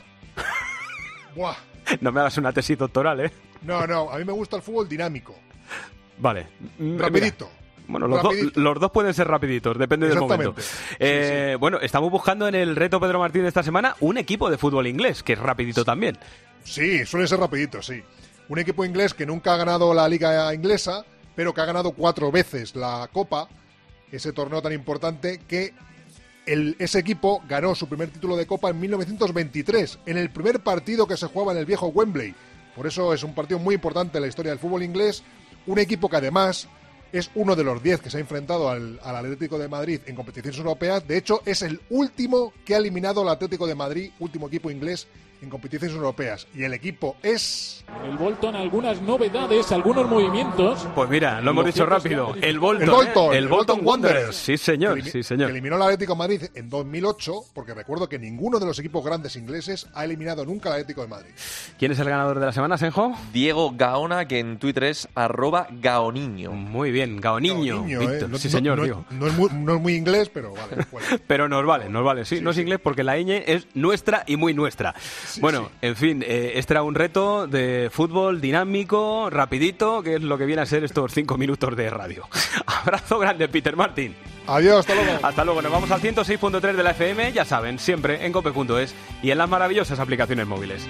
Buah. No me hagas una tesis doctoral, ¿eh? No, no, a mí me gusta el fútbol dinámico. Vale. Rapidito. Mira. Bueno, los, do, los dos pueden ser rapiditos, depende del momento. Eh, sí, sí. Bueno, estamos buscando en el reto Pedro Martín de esta semana un equipo de fútbol inglés, que es rapidito sí. también. Sí, suele ser rapidito, sí. Un equipo inglés que nunca ha ganado la liga inglesa, pero que ha ganado cuatro veces la Copa, ese torneo tan importante, que el, ese equipo ganó su primer título de Copa en mil novecientos veintitrés, en el primer partido que se jugaba en el viejo Wembley. Por eso es un partido muy importante en la historia del fútbol inglés, un equipo que además es uno de los diez que se ha enfrentado al, al Atlético de Madrid en competiciones europeas. De hecho, es el último que ha eliminado al Atlético de Madrid, último equipo inglés en competiciones europeas. Y el equipo es... El Bolton, algunas novedades, algunos movimientos. Pues mira, lo hemos dicho rápido. El Bolton, el Bolton, ¿eh? el el Bolton, Bolton Wanderers. Wanderers. Sí, señor, que sí, señor. Que eliminó al Atlético de Madrid en dos mil ocho, porque recuerdo que ninguno de los equipos grandes ingleses ha eliminado nunca al Atlético de Madrid. ¿Quién es el ganador de la semana, Senjo? Diego Gaona, que en Twitter es arroba Gaoniño. Muy bien, Gaoniño. Gaoniño Víctor. ¿eh? no, sí, señor, no, digo. No, no, es muy, no es muy inglés, pero vale. Bueno. Pero nos vale, nos vale. Sí, sí no es sí. inglés porque la ñ es nuestra y muy nuestra. Sí, bueno, sí. en fin, eh, este era un reto de fútbol dinámico, rapidito, que es lo que viene a ser estos cinco minutos de radio. Abrazo grande, Peter Martin. Adiós, hasta luego. Hasta luego, nos vamos al ciento seis punto tres de la F M, ya saben, siempre en cope punto es y en las maravillosas aplicaciones móviles.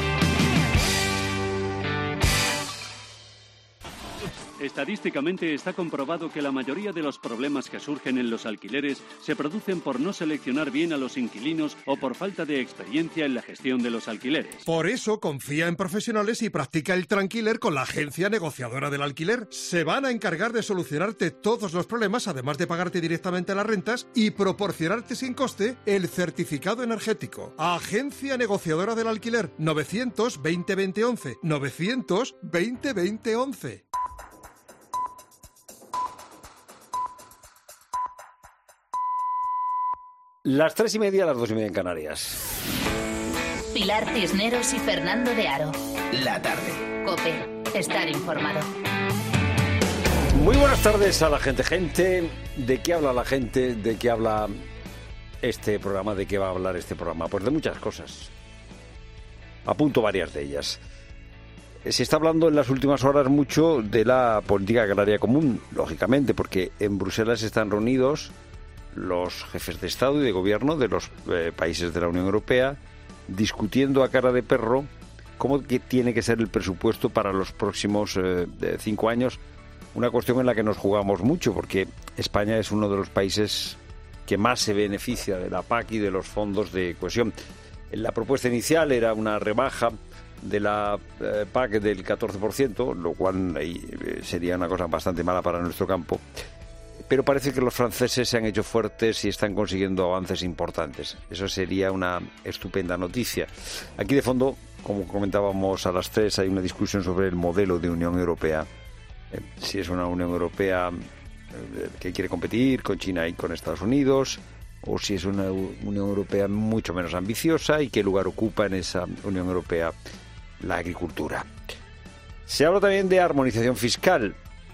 Estadísticamente está comprobado que la mayoría de los problemas que surgen en los alquileres se producen por no seleccionar bien a los inquilinos o por falta de experiencia en la gestión de los alquileres. Por eso confía en profesionales y practica el Tranquiler con la agencia negociadora del alquiler. Se van a encargar de solucionarte todos los problemas, además de pagarte directamente las rentas y proporcionarte sin coste el certificado energético. Agencia negociadora del alquiler, novecientos veinte veinte once, novecientos veinte veinte once. Las tres y media, las dos y media en Canarias. Pilar Cisneros y Fernando de Aro. La tarde. COPE. Estar informado. Muy buenas tardes a la gente. Gente, ¿de qué habla la gente? ¿De qué habla este programa? ¿De qué va a hablar este programa? Pues de muchas cosas. Apunto varias de ellas. Se está hablando en las últimas horas mucho de la política agraria común, lógicamente, porque en Bruselas están reunidos los jefes de Estado y de Gobierno de los eh, países de la Unión Europea, discutiendo a cara de perro cómo que tiene que ser el presupuesto para los próximos eh, cinco años, una cuestión en la que nos jugamos mucho, porque España es uno de los países que más se beneficia de la P A C y de los fondos de cohesión. La propuesta inicial era una rebaja de la eh, P A C del catorce por ciento, lo cual eh, sería una cosa bastante mala para nuestro campo. Pero parece que los franceses se han hecho fuertes y están consiguiendo avances importantes. Eso sería una estupenda noticia. Aquí de fondo, como comentábamos a las tres, hay una discusión sobre el modelo de Unión Europea. Eh, si es una Unión Europea eh, que quiere competir con China y con Estados Unidos, o si es una Unión Europea mucho menos ambiciosa y qué lugar ocupa en esa Unión Europea la agricultura. Se habla también de armonización fiscal.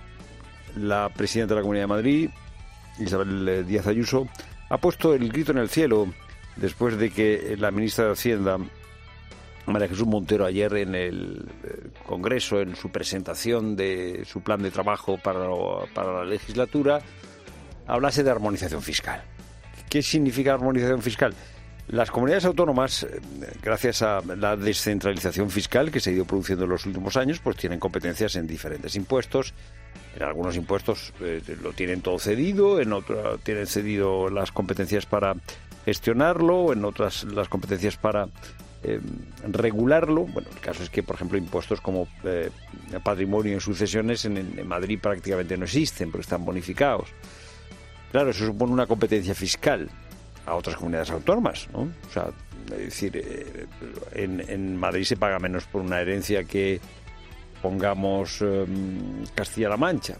La presidenta de la Comunidad de Madrid, Isabel Díaz Ayuso, ha puesto el grito en el cielo después de que la ministra de Hacienda, María Jesús Montero, ayer en el Congreso, en su presentación de su plan de trabajo para, para la legislatura, hablase de armonización fiscal. ¿Qué significa armonización fiscal? Las comunidades autónomas, gracias a la descentralización fiscal que se ha ido produciendo en los últimos años, pues tienen competencias en diferentes impuestos. En algunos impuestos eh, lo tienen todo cedido, en otros tienen cedido las competencias para gestionarlo, en otras las competencias para eh, regularlo. Bueno, el caso es que, por ejemplo, impuestos como eh, patrimonio y sucesiones en, en Madrid prácticamente no existen, porque están bonificados. Claro, eso supone una competencia fiscal a otras comunidades autónomas, ¿no? O sea, es decir, eh, en, en Madrid se paga menos por una herencia que, pongamos, eh, Castilla-La Mancha.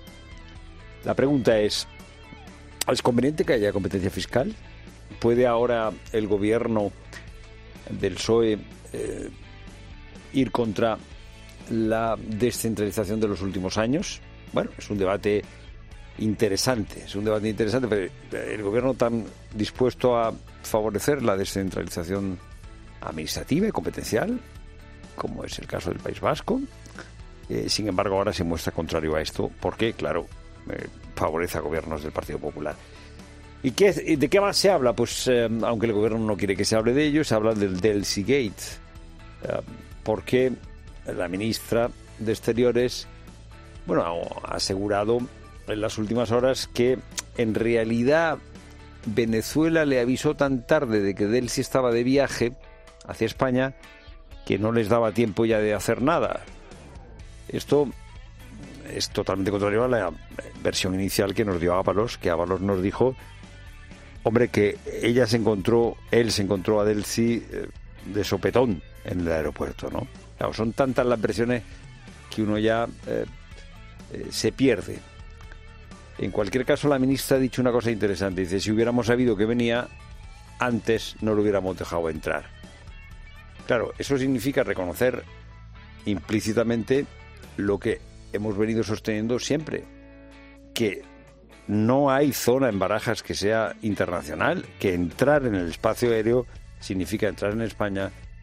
La pregunta es, ¿es conveniente que haya competencia fiscal? ¿Puede ahora el gobierno del P S O E eh, ir contra la descentralización de los últimos años? Bueno, es un debate interesante, es un debate interesante, pero el gobierno tan dispuesto a favorecer la descentralización administrativa y competencial, como es el caso del País Vasco, eh, sin embargo ahora se muestra contrario a esto, porque, claro, eh, favorece a gobiernos del Partido Popular. ¿Y qué, de qué más se habla? Pues, eh, aunque el gobierno no quiere que se hable de ello, se habla del Delcy Gate, eh, porque la ministra de Exteriores, bueno, ha asegurado en las últimas horas que en realidad Venezuela le avisó tan tarde de que Delcy estaba de viaje hacia España que no les daba tiempo ya de hacer nada. Esto es totalmente contrario a la versión inicial que nos dio Ábalos, que Ábalos nos dijo, hombre, que ella se encontró, él se encontró a Delcy eh, de sopetón en el aeropuerto, ¿no? Claro, son tantas las versiones que uno ya eh, eh, se pierde. En cualquier caso, la ministra ha dicho una cosa interesante. Dice, si hubiéramos sabido que venía, antes no lo hubiéramos dejado entrar. Claro, eso significa reconocer implícitamente lo que hemos venido sosteniendo siempre, que no hay zona en Barajas que sea internacional, que entrar en el espacio aéreo significa entrar en España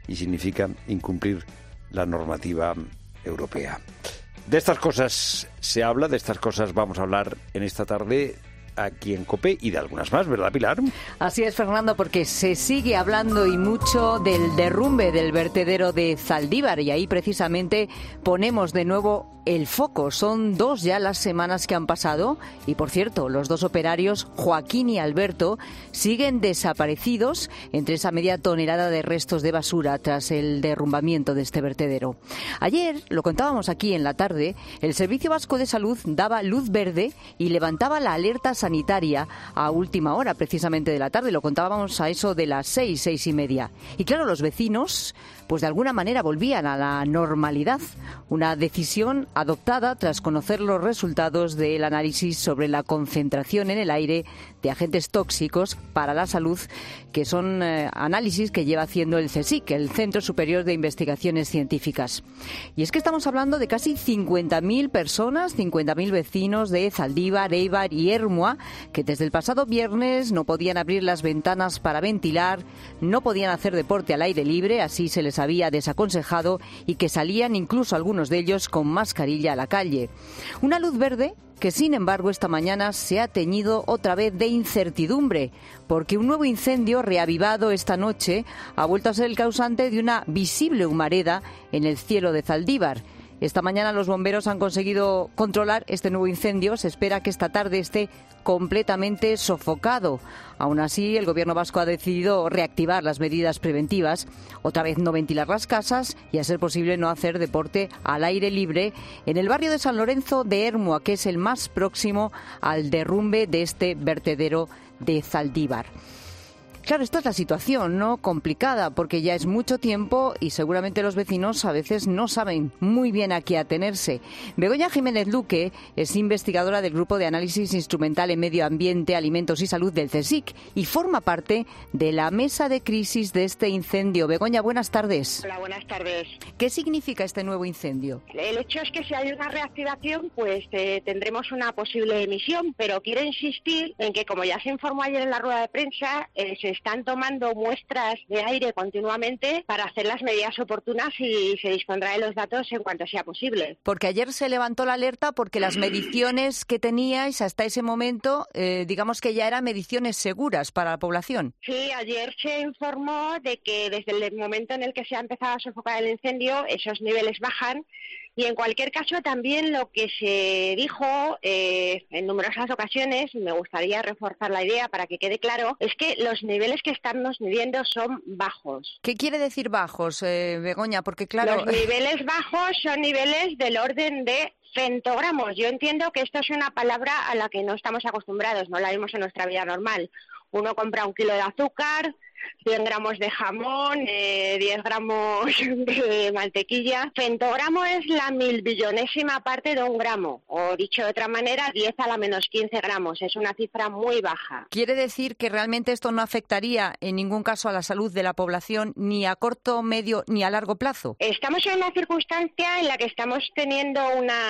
y significa incumplir la normativa europea. De estas cosas se habla, de estas cosas vamos a hablar en esta tarde aquí en COPE y de algunas más, ¿verdad, Pilar? Así es, Fernando, porque se sigue hablando y mucho del derrumbe del vertedero de Zaldívar y ahí precisamente ponemos de nuevo el foco. Son dos ya las semanas que han pasado y, por cierto, los dos operarios, Joaquín y Alberto, siguen desaparecidos entre esa media tonelada de restos de basura tras el derrumbamiento de este vertedero. Ayer, lo contábamos aquí en la tarde, el Servicio Vasco de Salud daba luz verde y levantaba la alerta sanitaria a última hora, precisamente de la tarde. Lo contábamos a eso de las seis, seis y media. Y claro, los vecinos, pues de alguna manera volvían a la normalidad. Una decisión adoptada tras conocer los resultados del análisis sobre la concentración en el aire de agentes tóxicos para la salud, que son eh, análisis que lleva haciendo el CSIC, el Centro Superior de Investigaciones Científicas. Y es que estamos hablando de casi cincuenta mil personas, cincuenta mil vecinos de Zaldívar, Eibar y Ermua, que desde el pasado viernes no podían abrir las ventanas para ventilar, no podían hacer deporte al aire libre, así se les había desaconsejado, y que salían incluso algunos de ellos con mascarilla a la calle. Una luz verde que, sin embargo, esta mañana se ha teñido otra vez de incertidumbre, porque un nuevo incendio reavivado esta noche ha vuelto a ser el causante de una visible humareda en el cielo de Zaldívar. Esta mañana los bomberos han conseguido controlar este nuevo incendio. Se espera que esta tarde esté completamente sofocado. Aún así, el Gobierno vasco ha decidido reactivar las medidas preventivas, otra vez no ventilar las casas y, a ser posible, no hacer deporte al aire libre en el barrio de San Lorenzo de Ermua, que es el más próximo al derrumbe de este vertedero de Zaldívar. Claro, esta es la situación, ¿no? Complicada, porque ya es mucho tiempo y seguramente los vecinos a veces no saben muy bien a qué atenerse. Begoña Jiménez Luque es investigadora del Grupo de Análisis Instrumental en Medio Ambiente, Alimentos y Salud del CSIC y forma parte de la mesa de crisis de este incendio. Begoña, buenas tardes. Hola, buenas tardes. ¿Qué significa este nuevo incendio? El hecho es que si hay una reactivación, pues eh, tendremos una posible emisión, pero quiero insistir en que, como ya se informó ayer en la rueda de prensa, eh, se están tomando muestras de aire continuamente para hacer las medidas oportunas y se dispondrá de los datos en cuanto sea posible. Porque ayer se levantó la alerta porque las mediciones que teníais hasta ese momento, eh, digamos que ya eran mediciones seguras para la población. Sí, ayer se informó de que desde el momento en el que se ha empezado a sofocar el incendio, esos niveles bajan. Y en cualquier caso, también lo que se dijo eh, en numerosas ocasiones, me gustaría reforzar la idea para que quede claro, es que los niveles que estamos midiendo son bajos. ¿Qué quiere decir bajos, eh, Begoña? Porque claro... Los niveles bajos son niveles del orden de centogramos. Yo entiendo que esto es una palabra a la que no estamos acostumbrados, no la vemos en nuestra vida normal. Uno compra un kilo de azúcar, cien gramos de jamón, eh, diez gramos de mantequilla. Centogramo es la mil billonésima parte de un gramo, o dicho de otra manera, diez a la menos quince gramos. Es una cifra muy baja. ¿Quiere decir que realmente esto no afectaría en ningún caso a la salud de la población, ni a corto, medio, ni a largo plazo? Estamos en una circunstancia en la que estamos teniendo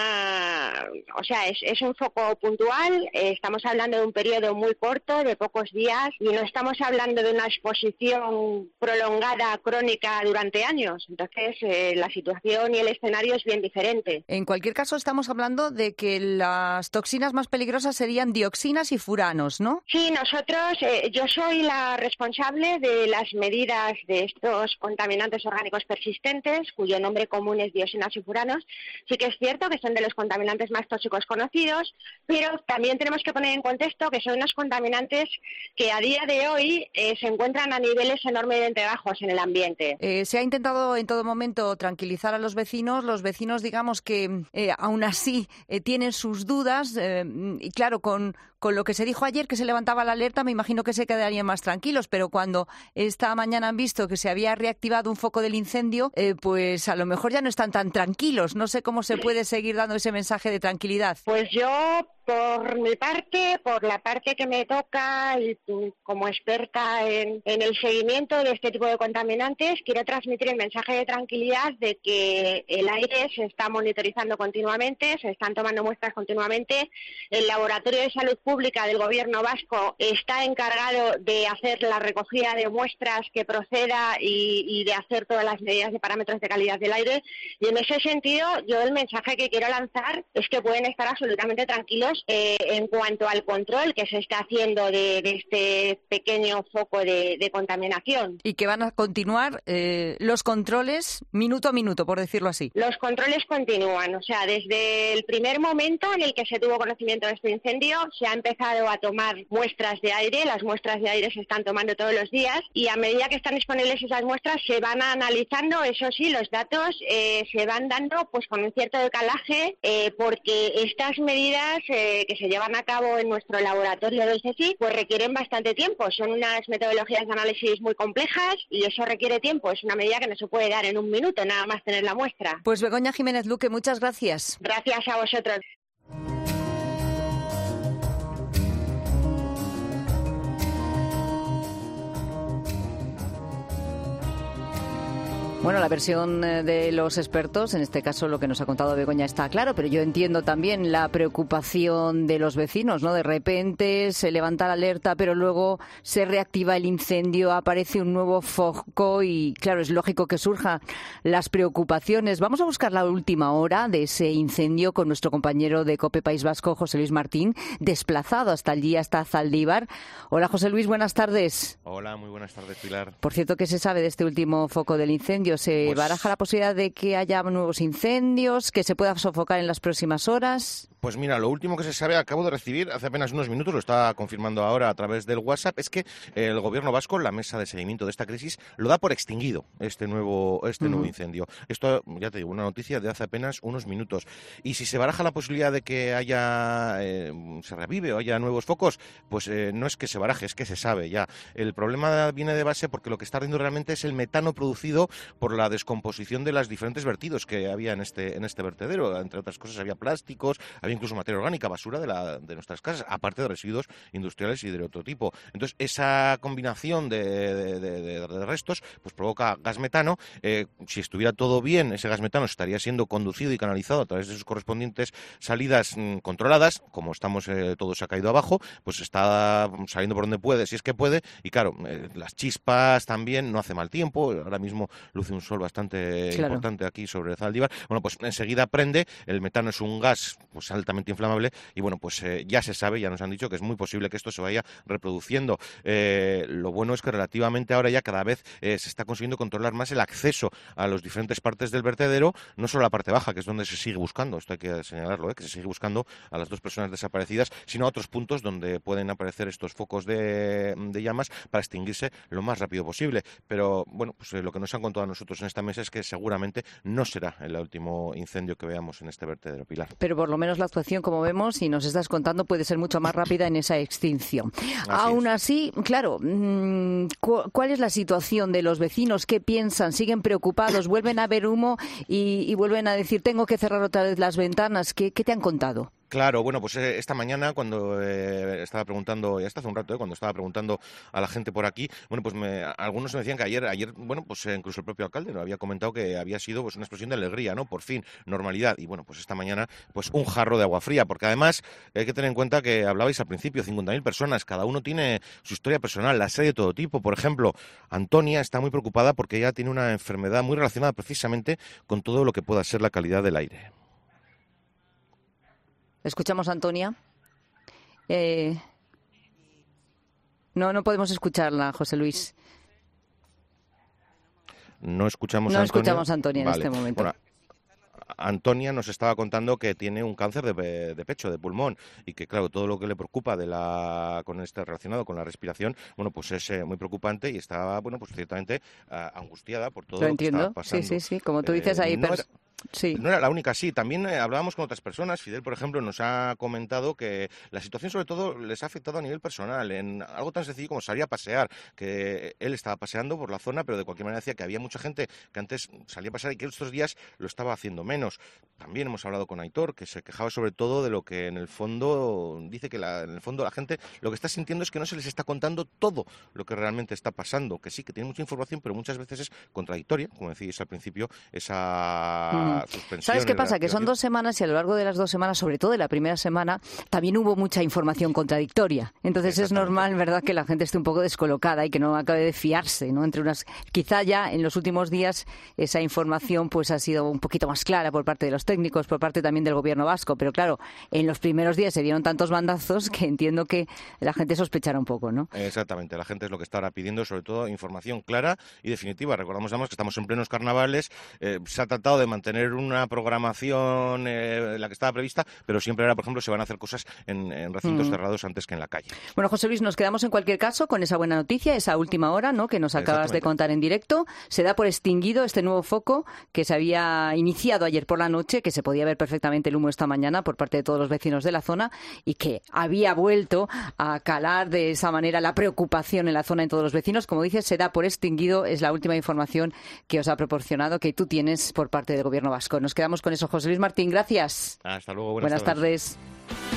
una... O sea, es, es un foco puntual, eh, estamos hablando de un periodo muy corto, de pocos días, y no estamos hablando de una exposición prolongada, crónica durante años. Entonces, eh, la situación y el escenario es bien diferente. En cualquier caso, estamos hablando de que las toxinas más peligrosas serían dioxinas y furanos, ¿no? Sí, nosotros, eh, yo soy la responsable de las medidas de estos contaminantes orgánicos persistentes, cuyo nombre común es dioxinas y furanos. Sí que es cierto que son de los contaminantes más tóxicos conocidos, pero también tenemos que poner en contexto que son unos contaminantes que a día de hoy eh, se encuentran a niveles enormemente bajos en el ambiente. Eh, se ha intentado en todo momento tranquilizar a los vecinos. Los vecinos, digamos que eh, aún así eh, tienen sus dudas eh, y claro, con, con lo que se dijo ayer, que se levantaba la alerta, me imagino que se quedarían más tranquilos, pero cuando esta mañana han visto que se había reactivado un foco del incendio, eh, pues a lo mejor ya no están tan tranquilos. No sé cómo se puede seguir dando ese mensaje de tranquilidad. Pues yo, por mi parte, por la parte que me toca y como experta en, en el seguimiento de este tipo de contaminantes, quiero transmitir el mensaje de tranquilidad de que el aire se está monitorizando continuamente, se están tomando muestras continuamente. El Laboratorio de Salud Pública del Gobierno vasco está encargado de hacer la recogida de muestras que proceda y, y de hacer todas las medidas de parámetros de calidad del aire. Y en ese sentido, yo el mensaje que quiero lanzar es que pueden estar absolutamente tranquilos eh, en cuanto al control que se está haciendo de, de este pequeño foco de, de contaminación. Y que van a continuar eh, los controles minuto a minuto, por decirlo así. Los controles continúan, o sea, desde el primer momento en el que se tuvo conocimiento de este incendio, se ha empezado a tomar muestras de aire, las muestras de aire se están tomando todos los días y a medida que están disponibles esas muestras se van analizando, eso sí, los datos eh, se van dando pues con un cierto decalaje eh, porque estas medidas eh, que se llevan a cabo en nuestro laboratorio del C S I C pues requieren bastante tiempo, son unas metodologías de análisis muy complejas y eso requiere tiempo, es una medida que no se puede dar en un minuto, nada más tener la muestra. Pues Begoña Jiménez Luque, muchas gracias. Gracias a vosotros. Bueno, la versión de los expertos, en este caso lo que nos ha contado Begoña está claro, pero yo entiendo también la preocupación de los vecinos, ¿no? De repente se levanta la alerta, pero luego se reactiva el incendio, aparece un nuevo foco y, claro, es lógico que surjan las preocupaciones. Vamos a buscar la última hora de ese incendio con nuestro compañero de COPE País Vasco, José Luis Martín, desplazado hasta allí, hasta Zaldívar. Hola, José Luis, buenas tardes. Hola, muy buenas tardes, Pilar. Por cierto, ¿qué se sabe de este último foco del incendio? ¿Se pues, baraja la posibilidad de que haya nuevos incendios, que se pueda sofocar en las próximas horas? Pues mira, lo último que se sabe, acabo de recibir hace apenas unos minutos, lo está confirmando ahora a través del WhatsApp, es que el Gobierno vasco, la mesa de seguimiento de esta crisis, lo da por extinguido este nuevo este uh-huh. nuevo incendio. Esto, ya te digo, una noticia de hace apenas unos minutos. Y si se baraja la posibilidad de que haya eh, se revive o haya nuevos focos, pues eh, no es que se baraje, es que se sabe ya. El problema viene de base porque lo que está ardiendo realmente es el metano producido por la descomposición de los diferentes vertidos que había en este en este vertedero. Entre otras cosas había plásticos, había incluso materia orgánica, basura de, la, de nuestras casas, aparte de residuos industriales y de otro tipo. Entonces, esa combinación de, de, de, de restos pues provoca gas metano. Eh, si estuviera todo bien, ese gas metano estaría siendo conducido y canalizado a través de sus correspondientes salidas mmm, controladas. Como estamos, eh, todo se ha caído abajo, pues está saliendo por donde puede, si es que puede. Y claro, eh, las chispas también, no hace mal tiempo. Ahora mismo luce un sol bastante claro. importante aquí sobre Zaldívar. Bueno, pues enseguida prende. El metano es un gas pues altamente inflamable y bueno, pues eh, ya se sabe, ya nos han dicho que es muy posible que esto se vaya reproduciendo. Eh, lo bueno es que relativamente ahora ya cada vez eh, se está consiguiendo controlar más el acceso a las diferentes partes del vertedero, no solo la parte baja, que es donde se sigue buscando, esto hay que señalarlo, ¿eh? que se sigue buscando a las dos personas desaparecidas, sino a otros puntos donde pueden aparecer estos focos de, de llamas para extinguirse lo más rápido posible. Pero bueno, pues eh, lo que nos han contado a nosotros en esta mesa es que seguramente no será el último incendio que veamos en este vertedero, Pilar. Pero por lo menos la actuación, como vemos y nos estás contando, puede ser mucho más rápida en esa extinción. Así Aún es. así, claro, ¿cuál es la situación de los vecinos? ¿Qué piensan? ¿Siguen preocupados? ¿Vuelven a ver humo y, y vuelven a decir tengo que cerrar otra vez las ventanas? ¿Qué, qué te han contado? Claro, bueno, pues eh, esta mañana cuando eh, estaba preguntando, ya hasta hace un rato, eh, cuando estaba preguntando a la gente por aquí, bueno, pues me, algunos me decían que ayer, ayer, bueno, pues eh, incluso el propio alcalde nos había comentado que había sido pues una explosión de alegría, ¿no? Por fin, normalidad. Y bueno, pues esta mañana, pues un jarro de agua fría, porque además hay que tener en cuenta que hablabais al principio, cincuenta mil personas, cada uno tiene su historia personal, las hay de todo tipo. Por ejemplo, Antonia está muy preocupada porque ella tiene una enfermedad muy relacionada precisamente con todo lo que pueda ser la calidad del aire. Escuchamos a Antonia. Eh... No, no podemos escucharla, José Luis. No escuchamos no a Antonia. No escuchamos a Antonia vale. en este momento. Bueno, Antonia nos estaba contando que tiene un cáncer de, de pecho, de pulmón, y que claro, todo lo que le preocupa de la con este relacionado con la respiración, bueno, pues es eh, muy preocupante y está, bueno, pues ciertamente uh, angustiada por todo lo, lo entiendo. que está pasando. Sí, sí, sí, como tú dices ahí. Eh, no pers- era... Sí. No era la única, sí. También eh, hablábamos con otras personas. Fidel, por ejemplo, nos ha comentado que la situación sobre todo les ha afectado a nivel personal, en algo tan sencillo como salir a pasear, que él estaba paseando por la zona, pero de cualquier manera decía que había mucha gente que antes salía a pasear y que estos días lo estaba haciendo menos. También hemos hablado con Aitor, que se quejaba sobre todo de lo que en el fondo, dice que la, en el fondo la gente lo que está sintiendo es que no se les está contando todo lo que realmente está pasando, que sí, que tiene mucha información, pero muchas veces es contradictoria, como decíais al principio, esa... la mm. suspensión. ¿Sabes qué pasa? Que son dos semanas y a lo largo de las dos semanas, sobre todo de la primera semana, también hubo mucha información contradictoria. Entonces es normal, ¿verdad?, que la gente esté un poco descolocada y que no acabe de fiarse, ¿no? Entre unas, quizá ya en los últimos días esa información pues ha sido un poquito más clara por parte de los técnicos, por parte también del gobierno vasco, pero claro, en los primeros días se dieron tantos bandazos que entiendo que la gente sospechará un poco, ¿no? Exactamente, la gente es lo que está ahora pidiendo, sobre todo información clara y definitiva. Recordamos además que estamos en plenos carnavales, eh, se ha tratado de mantener una programación eh, la que estaba prevista, pero siempre ahora, por ejemplo, se van a hacer cosas en, en recintos mm. cerrados antes que en la calle. Bueno, José Luis, nos quedamos en cualquier caso con esa buena noticia, esa última hora, ¿no?, que nos acabas de contar en directo. Se da por extinguido este nuevo foco que se había iniciado ayer por la noche, que se podía ver perfectamente el humo esta mañana por parte de todos los vecinos de la zona y que había vuelto a calar de esa manera la preocupación en la zona en todos los vecinos. Como dices, se da por extinguido, es la última información que os ha proporcionado, que tú tienes por parte del gobierno vasco. Nos quedamos con eso. José Luis Martín, gracias. Hasta luego, buenas, buenas tardes. tardes.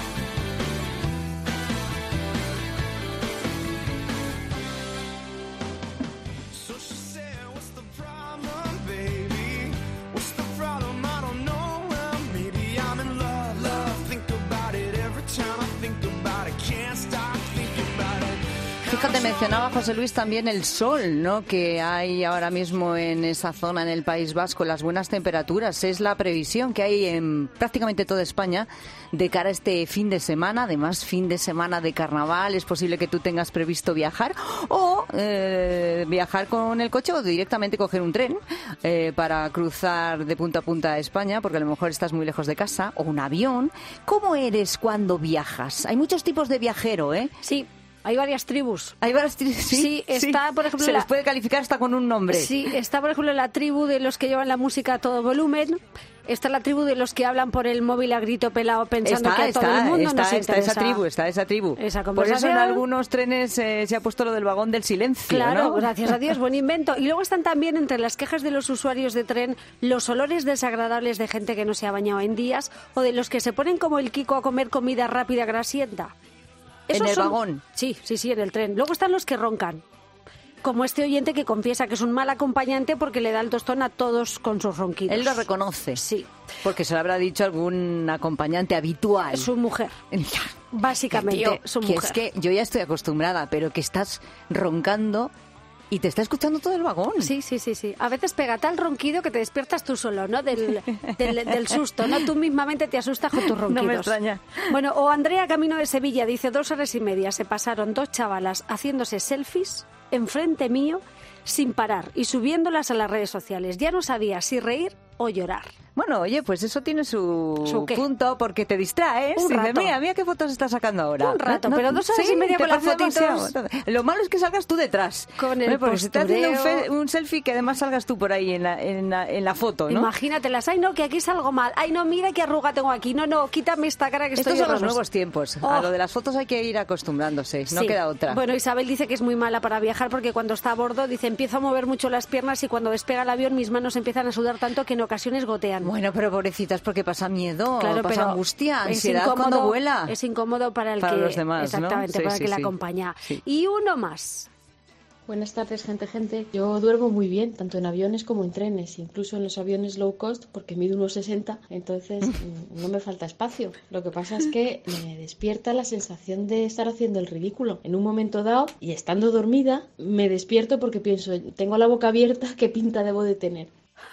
Fíjate, mencionaba José Luis también el sol, ¿no?, que hay ahora mismo en esa zona, en el País Vasco, las buenas temperaturas. Es la previsión que hay en prácticamente toda España de cara a este fin de semana. Además, fin de semana de carnaval, es posible que tú tengas previsto viajar o eh, viajar con el coche o directamente coger un tren eh, para cruzar de punta a punta a España, porque a lo mejor estás muy lejos de casa, o un avión. ¿Cómo eres cuando viajas? Hay muchos tipos de viajero, ¿eh? Sí. Hay varias tribus. Hay varias tribus, sí. Sí, está, sí. por ejemplo... Se la... les puede calificar hasta con un nombre. Sí, está, por ejemplo, la tribu de los que llevan la música a todo volumen. Está la tribu de los que hablan por el móvil a grito pelado pensando está, que a está, todo el mundo está, nos está esa tribu, está esa tribu. Esa por eso en algunos trenes eh, se ha puesto lo del vagón del silencio, Claro, ¿no? gracias a Dios, buen invento. Y luego están también entre las quejas de los usuarios de tren los olores desagradables de gente que no se ha bañado en días o de los que se ponen como el Kiko a comer comida rápida grasienta. ¿En el son... vagón? Sí, sí, sí, en el tren. Luego están los que roncan. Como este oyente que confiesa que es un mal acompañante porque le da el tostón a todos con sus ronquidos. Él lo reconoce. Sí. Porque se lo habrá dicho algún acompañante habitual. Su mujer. Básicamente, Tío, su que mujer. Es que yo ya estoy acostumbrada, pero que estás roncando y te está escuchando todo el vagón. Sí, sí, sí, sí. A veces pega tal ronquido que te despiertas tú solo, ¿no? Del, del, del susto, ¿no? Tú mismamente te asustas con tus ronquidos. No me extraña. Bueno, o Andrea, camino de Sevilla, dice, dos horas y media se pasaron dos chavalas haciéndose selfies enfrente mío sin parar y subiéndolas a las redes sociales. Ya no sabía si reír o llorar. Bueno, oye, pues eso tiene su ¿Su qué? punto porque te distraes. Un y dices, rato. mira, mira qué fotos estás sacando ahora. Un rato, No, no, pero dos horas sí, y media te con las parece fotitos. demasiado. Lo malo es que salgas tú detrás. Con el Oye, porque si estás haciendo un, postureo. fe- un selfie, que además salgas tú por ahí en la, en la, en la foto, ¿no? Imagínatelas. Ay, no, que aquí salgo mal. Ay, no, mira qué arruga tengo aquí. No, no, quítame esta cara que Estos estoy son los horrorosa. nuevos tiempos. Oh. A lo de las fotos hay que ir acostumbrándose. No Sí. queda otra. Bueno, Isabel dice que es muy mala para viajar porque cuando está a bordo, dice, empiezo a mover mucho las piernas y cuando despega el avión mis manos empiezan a sudar tanto que en ocasiones gotean. Bueno, pero pobrecitas, porque pasa miedo, Claro, pasa pero angustia, es ansiedad incómodo- cuando vuela. Es incómodo para el Para que... los demás, ¿no? Exactamente, Sí, para el sí, que la sí. acompaña. Sí. Y uno más. Buenas tardes, gente, gente. Yo duermo muy bien, tanto en aviones como en trenes, incluso en los aviones low cost, porque mido uno sesenta, entonces mm, no me falta espacio. Lo que pasa es que me despierta la sensación de estar haciendo el ridículo. En un momento dado, y estando dormida, me despierto porque pienso, tengo la boca abierta, ¿qué pinta debo de tener?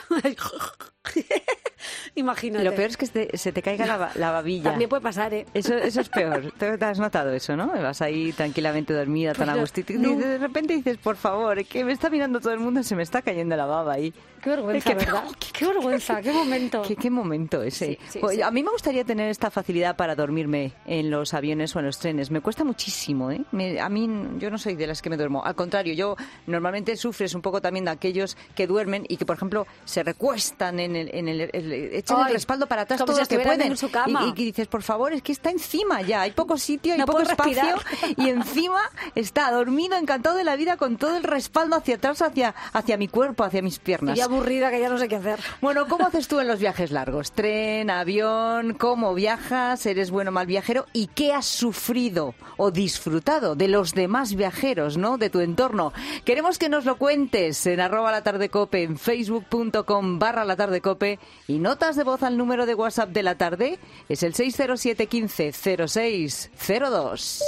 Imagínate. Lo peor es que te- se te caiga la, ba- la babilla. También puede pasar, ¿eh? Eso, eso es peor. ¿Te, te has notado eso, no? Vas ahí tranquilamente dormida, tan a Pero gustito, y no. de repente dices, por favor, que me está mirando todo el mundo, se me está cayendo la baba ahí. Qué vergüenza, Es que- ¿verdad? Qué vergüenza, qué momento. ¿Qué, qué momento ese? Sí, sí, Pues sí. A mí me gustaría tener esta facilidad para dormirme en los aviones o en los trenes. Me cuesta muchísimo, ¿eh? Me- a mí, yo no soy de las que me duermo. Al contrario, yo normalmente sufres un poco también de aquellos que duermen y que, por ejemplo, se recuestan en el, en el, el- echan Ay, el respaldo para atrás como todo si lo que estuvieran pueden. en su cama. Y, y dices, por favor, es que está encima ya, hay poco sitio, hay No poco puedo espacio respirar. y encima está dormido, encantado de la vida con todo el respaldo hacia atrás, hacia, hacia mi cuerpo, hacia mis piernas. Y aburrida que ya no sé qué hacer. Bueno, ¿cómo haces tú en los viajes largos? ¿Tren, avión? ¿Cómo viajas? ¿Eres bueno o mal viajero? ¿Y qué has sufrido o disfrutado de los demás viajeros, ¿no? De tu entorno. Queremos que nos lo cuentes en arroba la tarde cope, en facebook.com barra la tarde cope y notas de voz al número de WhatsApp de la tarde. Es el seis cero siete quince cero seis cero dos.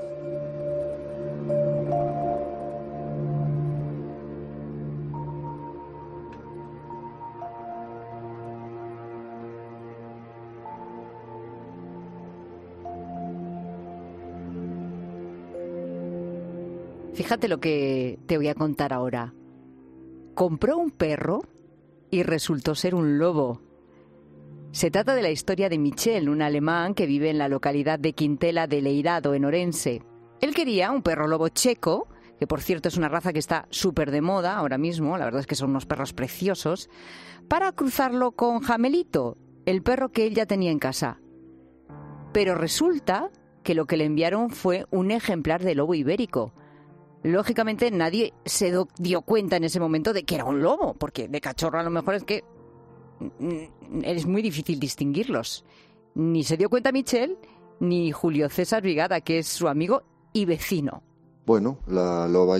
Fíjate lo que te voy a contar ahora. Compró un perro y resultó ser un lobo. Se trata de la historia de Michel, un alemán que vive en la localidad de Quintela de Leirado, en Orense. Él quería un perro lobo checo, que por cierto es una raza que está súper de moda ahora mismo, la verdad es que son unos perros preciosos, para cruzarlo con Jamelito, el perro que él ya tenía en casa. Pero resulta que lo que le enviaron fue un ejemplar de lobo ibérico. Lógicamente nadie se do- dio cuenta en ese momento de que era un lobo, porque de cachorro a lo mejor es que mm, es muy difícil distinguirlos. Ni se dio cuenta Michel, ni Julio César Vigada, que es su amigo y vecino. Bueno, la loba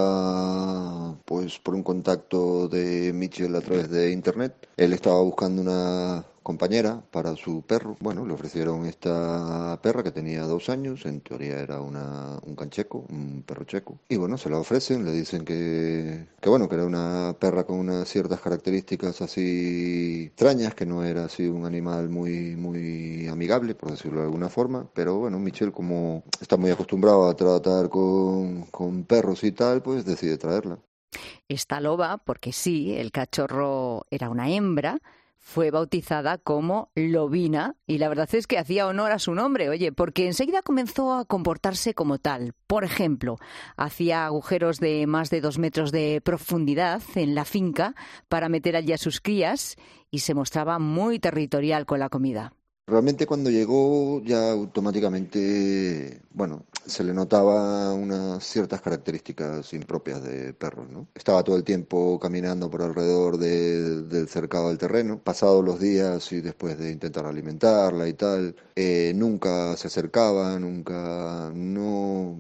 llega pues por un contacto de Michel a través de internet. Él estaba buscando una compañera para su perro. Bueno, le ofrecieron esta perra que tenía dos años, en teoría era una, un cancheco, un perro checo. Y bueno, se la ofrecen, le dicen que, que bueno, que era una perra con unas ciertas características así extrañas, que no era así un animal muy, muy amigable, por decirlo de alguna forma. Pero bueno, Michel, como está muy acostumbrado a tratar con, con perros y tal, pues decide traerla. Esta loba, porque sí, el cachorro era una hembra, fue bautizada como Lobina y la verdad es que hacía honor a su nombre, oye, porque enseguida comenzó a comportarse como tal. Por ejemplo, hacía agujeros de más de dos metros de profundidad en la finca para meter allí a sus crías y se mostraba muy territorial con la comida. Realmente cuando llegó ya automáticamente, bueno, se le notaba unas ciertas características impropias de perros, ¿no? Estaba todo el tiempo caminando por alrededor de, del cercado del terreno, pasados los días y después de intentar alimentarla y tal, eh, nunca se acercaba, nunca, no,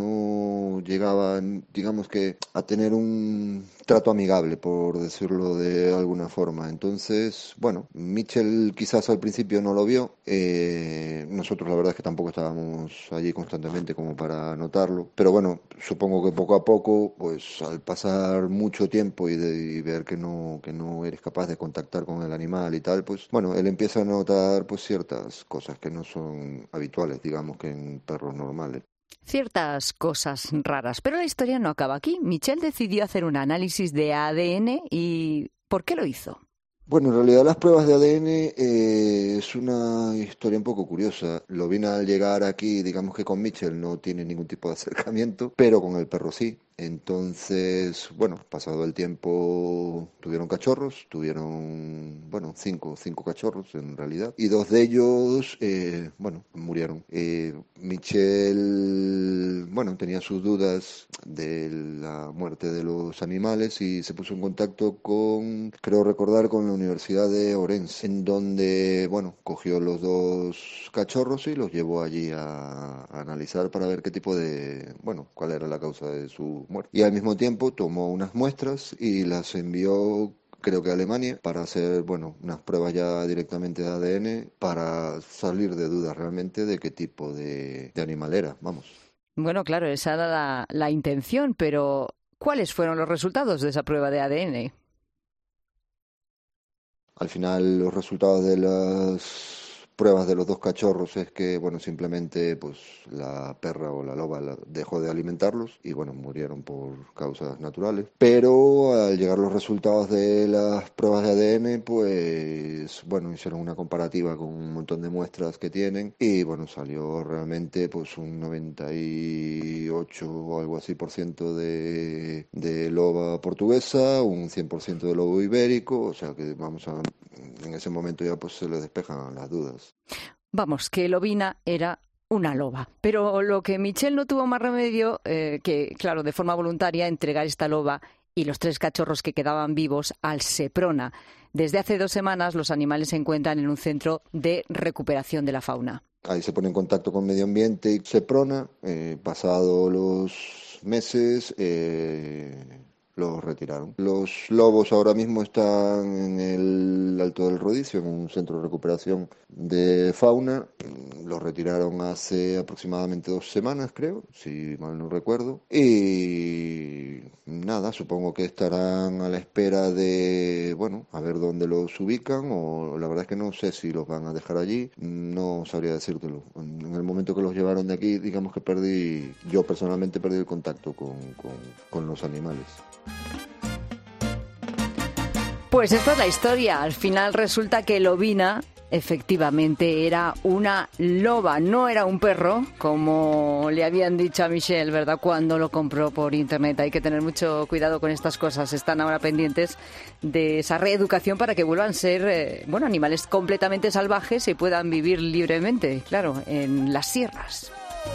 no llegaba, digamos que a tener un trato amigable, por decirlo de alguna forma. Entonces, bueno, Michel quizás al principio no lo vio. Eh, nosotros la verdad es que tampoco estábamos allí constantemente como para notarlo, pero bueno, supongo que poco a poco, pues al pasar mucho tiempo y, de, y ver que no, que no eres capaz de contactar con el animal y tal, pues bueno, él empieza a notar pues ciertas cosas que no son habituales, digamos, que en perros normales. Ciertas cosas raras, pero la historia no acaba aquí. Michel decidió hacer un análisis de A D N y ¿por qué lo hizo? Bueno, en realidad las pruebas de A D N eh, es una historia un poco curiosa. Lobina al llegar aquí, digamos que con Michel no tiene ningún tipo de acercamiento, pero con el perro sí. Entonces, bueno, pasado el tiempo tuvieron cachorros, tuvieron, bueno, cinco, cinco cachorros en realidad, y dos de ellos, eh, bueno, murieron. Eh, Michel, bueno, tenía sus dudas de la muerte de los animales y se puso en contacto con, creo recordar, con la Universidad de Orense, en donde, bueno, cogió los dos cachorros y los llevó allí a, a analizar para ver qué tipo de, bueno, cuál era la causa de su muerte. Y al mismo tiempo tomó unas muestras y las envió, creo que a Alemania, para hacer, bueno, unas pruebas ya directamente de A D N para salir de dudas realmente de qué tipo de, de animal era, vamos. Bueno, claro, esa era la, la intención, pero ¿cuáles fueron los resultados de esa prueba de A D N? Al final los resultados de las pruebas de los dos cachorros es que, bueno, simplemente pues la perra o la loba la dejó de alimentarlos y, bueno, murieron por causas naturales. Pero al llegar los resultados de las pruebas de A D N, pues, bueno, hicieron una comparativa con un montón de muestras que tienen y, bueno, salió realmente pues un noventa y ocho o algo así por ciento de, de loba portuguesa, un cien por ciento de lobo ibérico, o sea que vamos a en ese momento ya pues se les despejan las dudas. Vamos, que Lovina era una loba. Pero lo que Michel no tuvo más remedio eh, que, claro, de forma voluntaria, entregar esta loba y los tres cachorros que quedaban vivos al Seprona. Desde hace dos semanas los animales se encuentran en un centro de recuperación de la fauna. Ahí se pone en contacto con Medio Ambiente y Seprona. Eh, pasado los meses eh, los retiraron. Los lobos ahora mismo están en el Alto del Rodicio, en un centro de recuperación de fauna. Los retiraron hace aproximadamente dos semanas, creo, si mal no recuerdo. Y nada, supongo que estarán a la espera de, bueno, a ver dónde los ubican, o la verdad es que no sé si los van a dejar allí, no sabría decírtelo. En el momento que los llevaron de aquí, digamos que perdí, yo personalmente perdí el contacto con, con, con los animales. Pues esta es la historia. Al final resulta que Lovina efectivamente era una loba, no era un perro, como le habían dicho a Michel, ¿verdad?, cuando lo compró por internet. Hay que tener mucho cuidado con estas cosas. Están ahora pendientes de esa reeducación para que vuelvan a ser, eh, bueno, animales completamente salvajes y puedan vivir libremente, claro, en las sierras.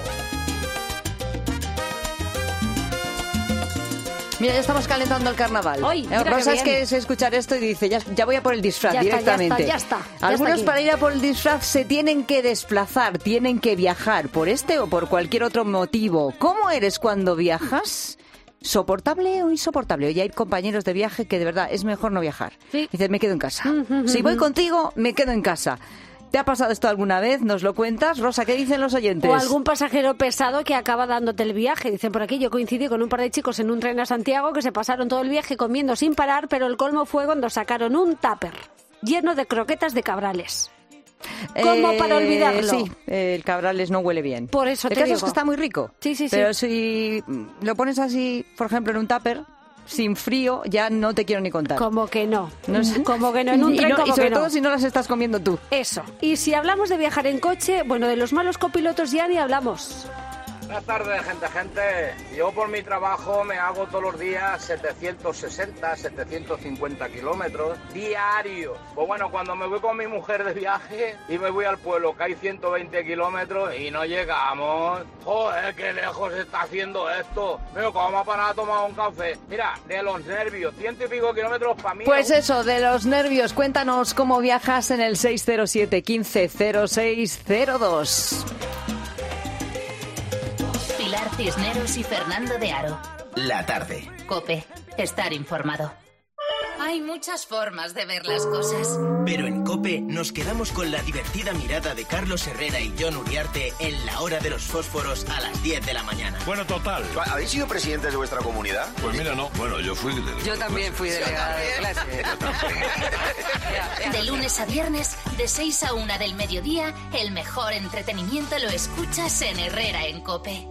Mira, ya estamos calentando el carnaval. Hoy, eh, Rosa es que es escuchar esto y dice, ya, ya voy a por el disfraz ya directamente. Está, ya está, ya está. Algunos ya está para ir a por el disfraz se tienen que desplazar, tienen que viajar por este o por cualquier otro motivo. ¿Cómo eres cuando viajas? ¿Soportable o insoportable? Oye, hay compañeros de viaje que de verdad es mejor no viajar. ¿Sí? Dices, me quedo en casa. Si voy contigo, me quedo en casa. ¿Te ha pasado esto alguna vez? ¿Nos lo cuentas? Rosa, ¿qué dicen los oyentes? O algún pasajero pesado que acaba dándote el viaje. Dicen por aquí, yo coincidí con un par de chicos en un tren a Santiago que se pasaron todo el viaje comiendo sin parar, pero el colmo fue cuando sacaron un tupper lleno de croquetas de cabrales. ¿Cómo eh, para olvidarlo? Sí, el cabrales no huele bien. Por eso el te caso digo. es que está muy rico. Sí, sí, sí. Pero si lo pones así, por ejemplo, en un tupper, sin frío, ya no te quiero ni contar. Como que no. no sé. Como que no, en un tren, y, no, como y sobre que no. todo si no las estás comiendo tú. Eso. Y si hablamos de viajar en coche, bueno, de los malos copilotos ya ni hablamos. Buenas tardes, gente, gente. Yo por mi trabajo me hago todos los días setecientos sesenta, setecientos cincuenta kilómetros diarios. Pues bueno, cuando me voy con mi mujer de viaje y me voy al pueblo que hay ciento veinte kilómetros y no llegamos. Joder, qué lejos está haciendo esto. Pero vamos a parar a tomar un café. Mira, de los nervios, ciento y pico kilómetros para mí. Pues eso, de los nervios. Cuéntanos cómo viajas en el seis cero siete, quince, cero seis cero dos. Pilar Cisneros y Fernando de Aro. La tarde. COPE. Estar informado. Hay muchas formas de ver las cosas. Pero en COPE nos quedamos con la divertida mirada de Carlos Herrera y John Uriarte en la hora de los fósforos a las diez de la mañana. Bueno, total. ¿Habéis sido presidentes de vuestra comunidad? Pues mira, no. Bueno, yo fui delegado. Yo también fui delegada de clase. De lunes a viernes, de seis a una del mediodía, el mejor entretenimiento lo escuchas en Herrera en COPE.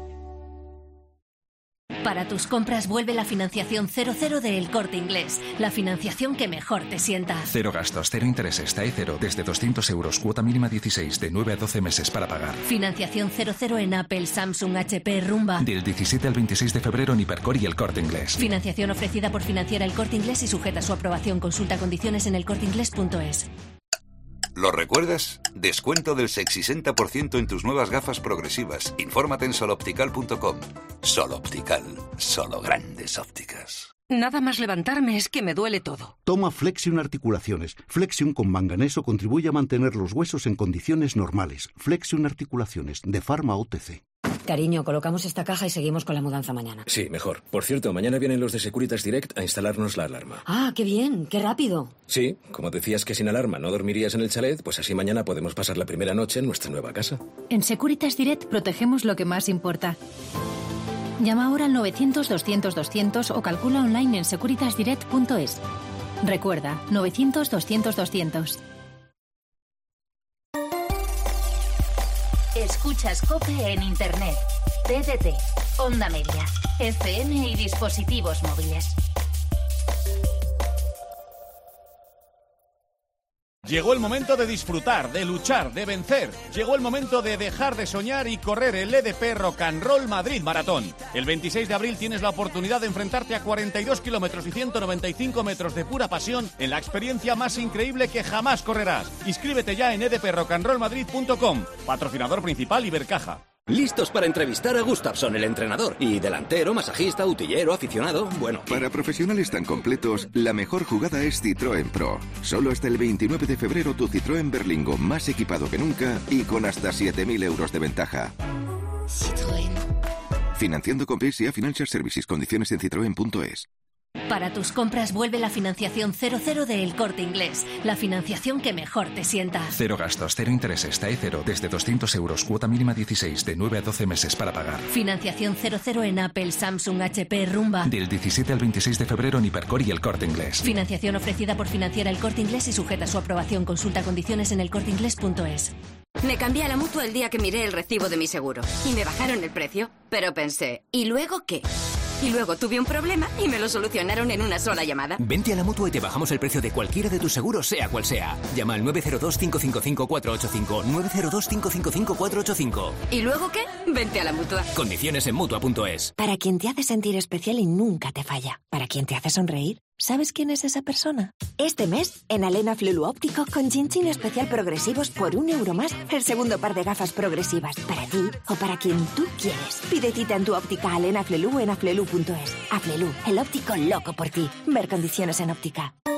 Para tus compras vuelve la financiación cero cero de El Corte Inglés. La financiación que mejor te sienta. Cero gastos, cero intereses, T A E cero, desde doscientos euros, cuota mínima dieciséis, de nueve a doce meses para pagar. Financiación cero cero en Apple, Samsung, H P, Rumba. Del diecisiete al veintiséis de febrero en Hipercor y El Corte Inglés. Financiación ofrecida por Financiera El Corte Inglés y sujeta a su aprobación. Consulta condiciones en elcorteingles punto es. ¿Lo recuerdas? Descuento del sesenta por ciento en tus nuevas gafas progresivas. Infórmate en soloptical punto com. Soloptical. Solo grandes ópticas. Nada más levantarme es que me duele todo. Toma Flexion Articulaciones. Flexion con manganeso contribuye a mantener los huesos en condiciones normales. Flexion Articulaciones, de Pharma O T C. Cariño, colocamos esta caja y seguimos con la mudanza mañana. Sí, mejor. Por cierto, mañana vienen los de Securitas Direct a instalarnos la alarma. Ah, qué bien, qué rápido. Sí, como decías que sin alarma no dormirías en el chalet, pues así mañana podemos pasar la primera noche en nuestra nueva casa. En Securitas Direct protegemos lo que más importa. Llama ahora al novecientos, doscientos, doscientos o calcula online en securitas direct punto es. Recuerda, novecientos, doscientos, doscientos. Escuchas COPE en Internet, T D T, Onda Media, F M y dispositivos móviles. Llegó el momento de disfrutar, de luchar, de vencer. Llegó el momento de dejar de soñar y correr el E D P Rock and Roll Madrid Maratón. El veintiséis de abril tienes la oportunidad de enfrentarte a cuarenta y dos kilómetros y ciento noventa y cinco metros de pura pasión en la experiencia más increíble que jamás correrás. Inscríbete ya en e d p rock and roll madrid punto com. Patrocinador principal Ibercaja. Listos para entrevistar a Gustafsson, el entrenador. Y delantero, masajista, utillero, aficionado, bueno. Para profesionales tan completos, la mejor jugada es Citroën Pro. Solo hasta el veintinueve de febrero tu Citroën Berlingo más equipado que nunca y con hasta siete mil euros de ventaja. Citroën. Financiando con P S A Financial Services. Condiciones en citroen punto es. Para tus compras vuelve la financiación cero cero de El Corte Inglés. La financiación que mejor te sienta. Cero gastos, cero intereses, T A E cero, desde doscientos euros, cuota mínima dieciséis, de nueve a doce meses para pagar. Financiación cero cero en Apple, Samsung, H P, Rumba. Del diecisiete al veintiséis de febrero en Hipercor y El Corte Inglés. Financiación ofrecida por Financiera El Corte Inglés y sujeta a su aprobación. Consulta condiciones en el corte inglés punto es. Me cambié a la Mutua el día que miré el recibo de mi seguro. Y me bajaron el precio. Pero pensé, ¿y luego qué? Y luego tuve un problema y me lo solucionaron en una sola llamada. Vente a la Mutua y te bajamos el precio de cualquiera de tus seguros, sea cual sea. Llama al nueve cero dos, cinco cinco cinco, cuatro ocho cinco, nueve cero dos, cinco cinco cinco, cuatro ocho cinco. ¿Y luego qué? Vente a la Mutua. Condiciones en Mutua punto es. Para quien te hace sentir especial y nunca te falla. Para quien te hace sonreír. ¿Sabes quién es esa persona? Este mes, en Alena Flelu Óptico, con Chin Especial Progresivos por un euro más, el segundo par de gafas progresivas, para ti o para quien tú quieres. Pide cita en tu óptica Alena Flelu en aflelu punto es. Aflelu, el óptico loco por ti. Ver condiciones en óptica.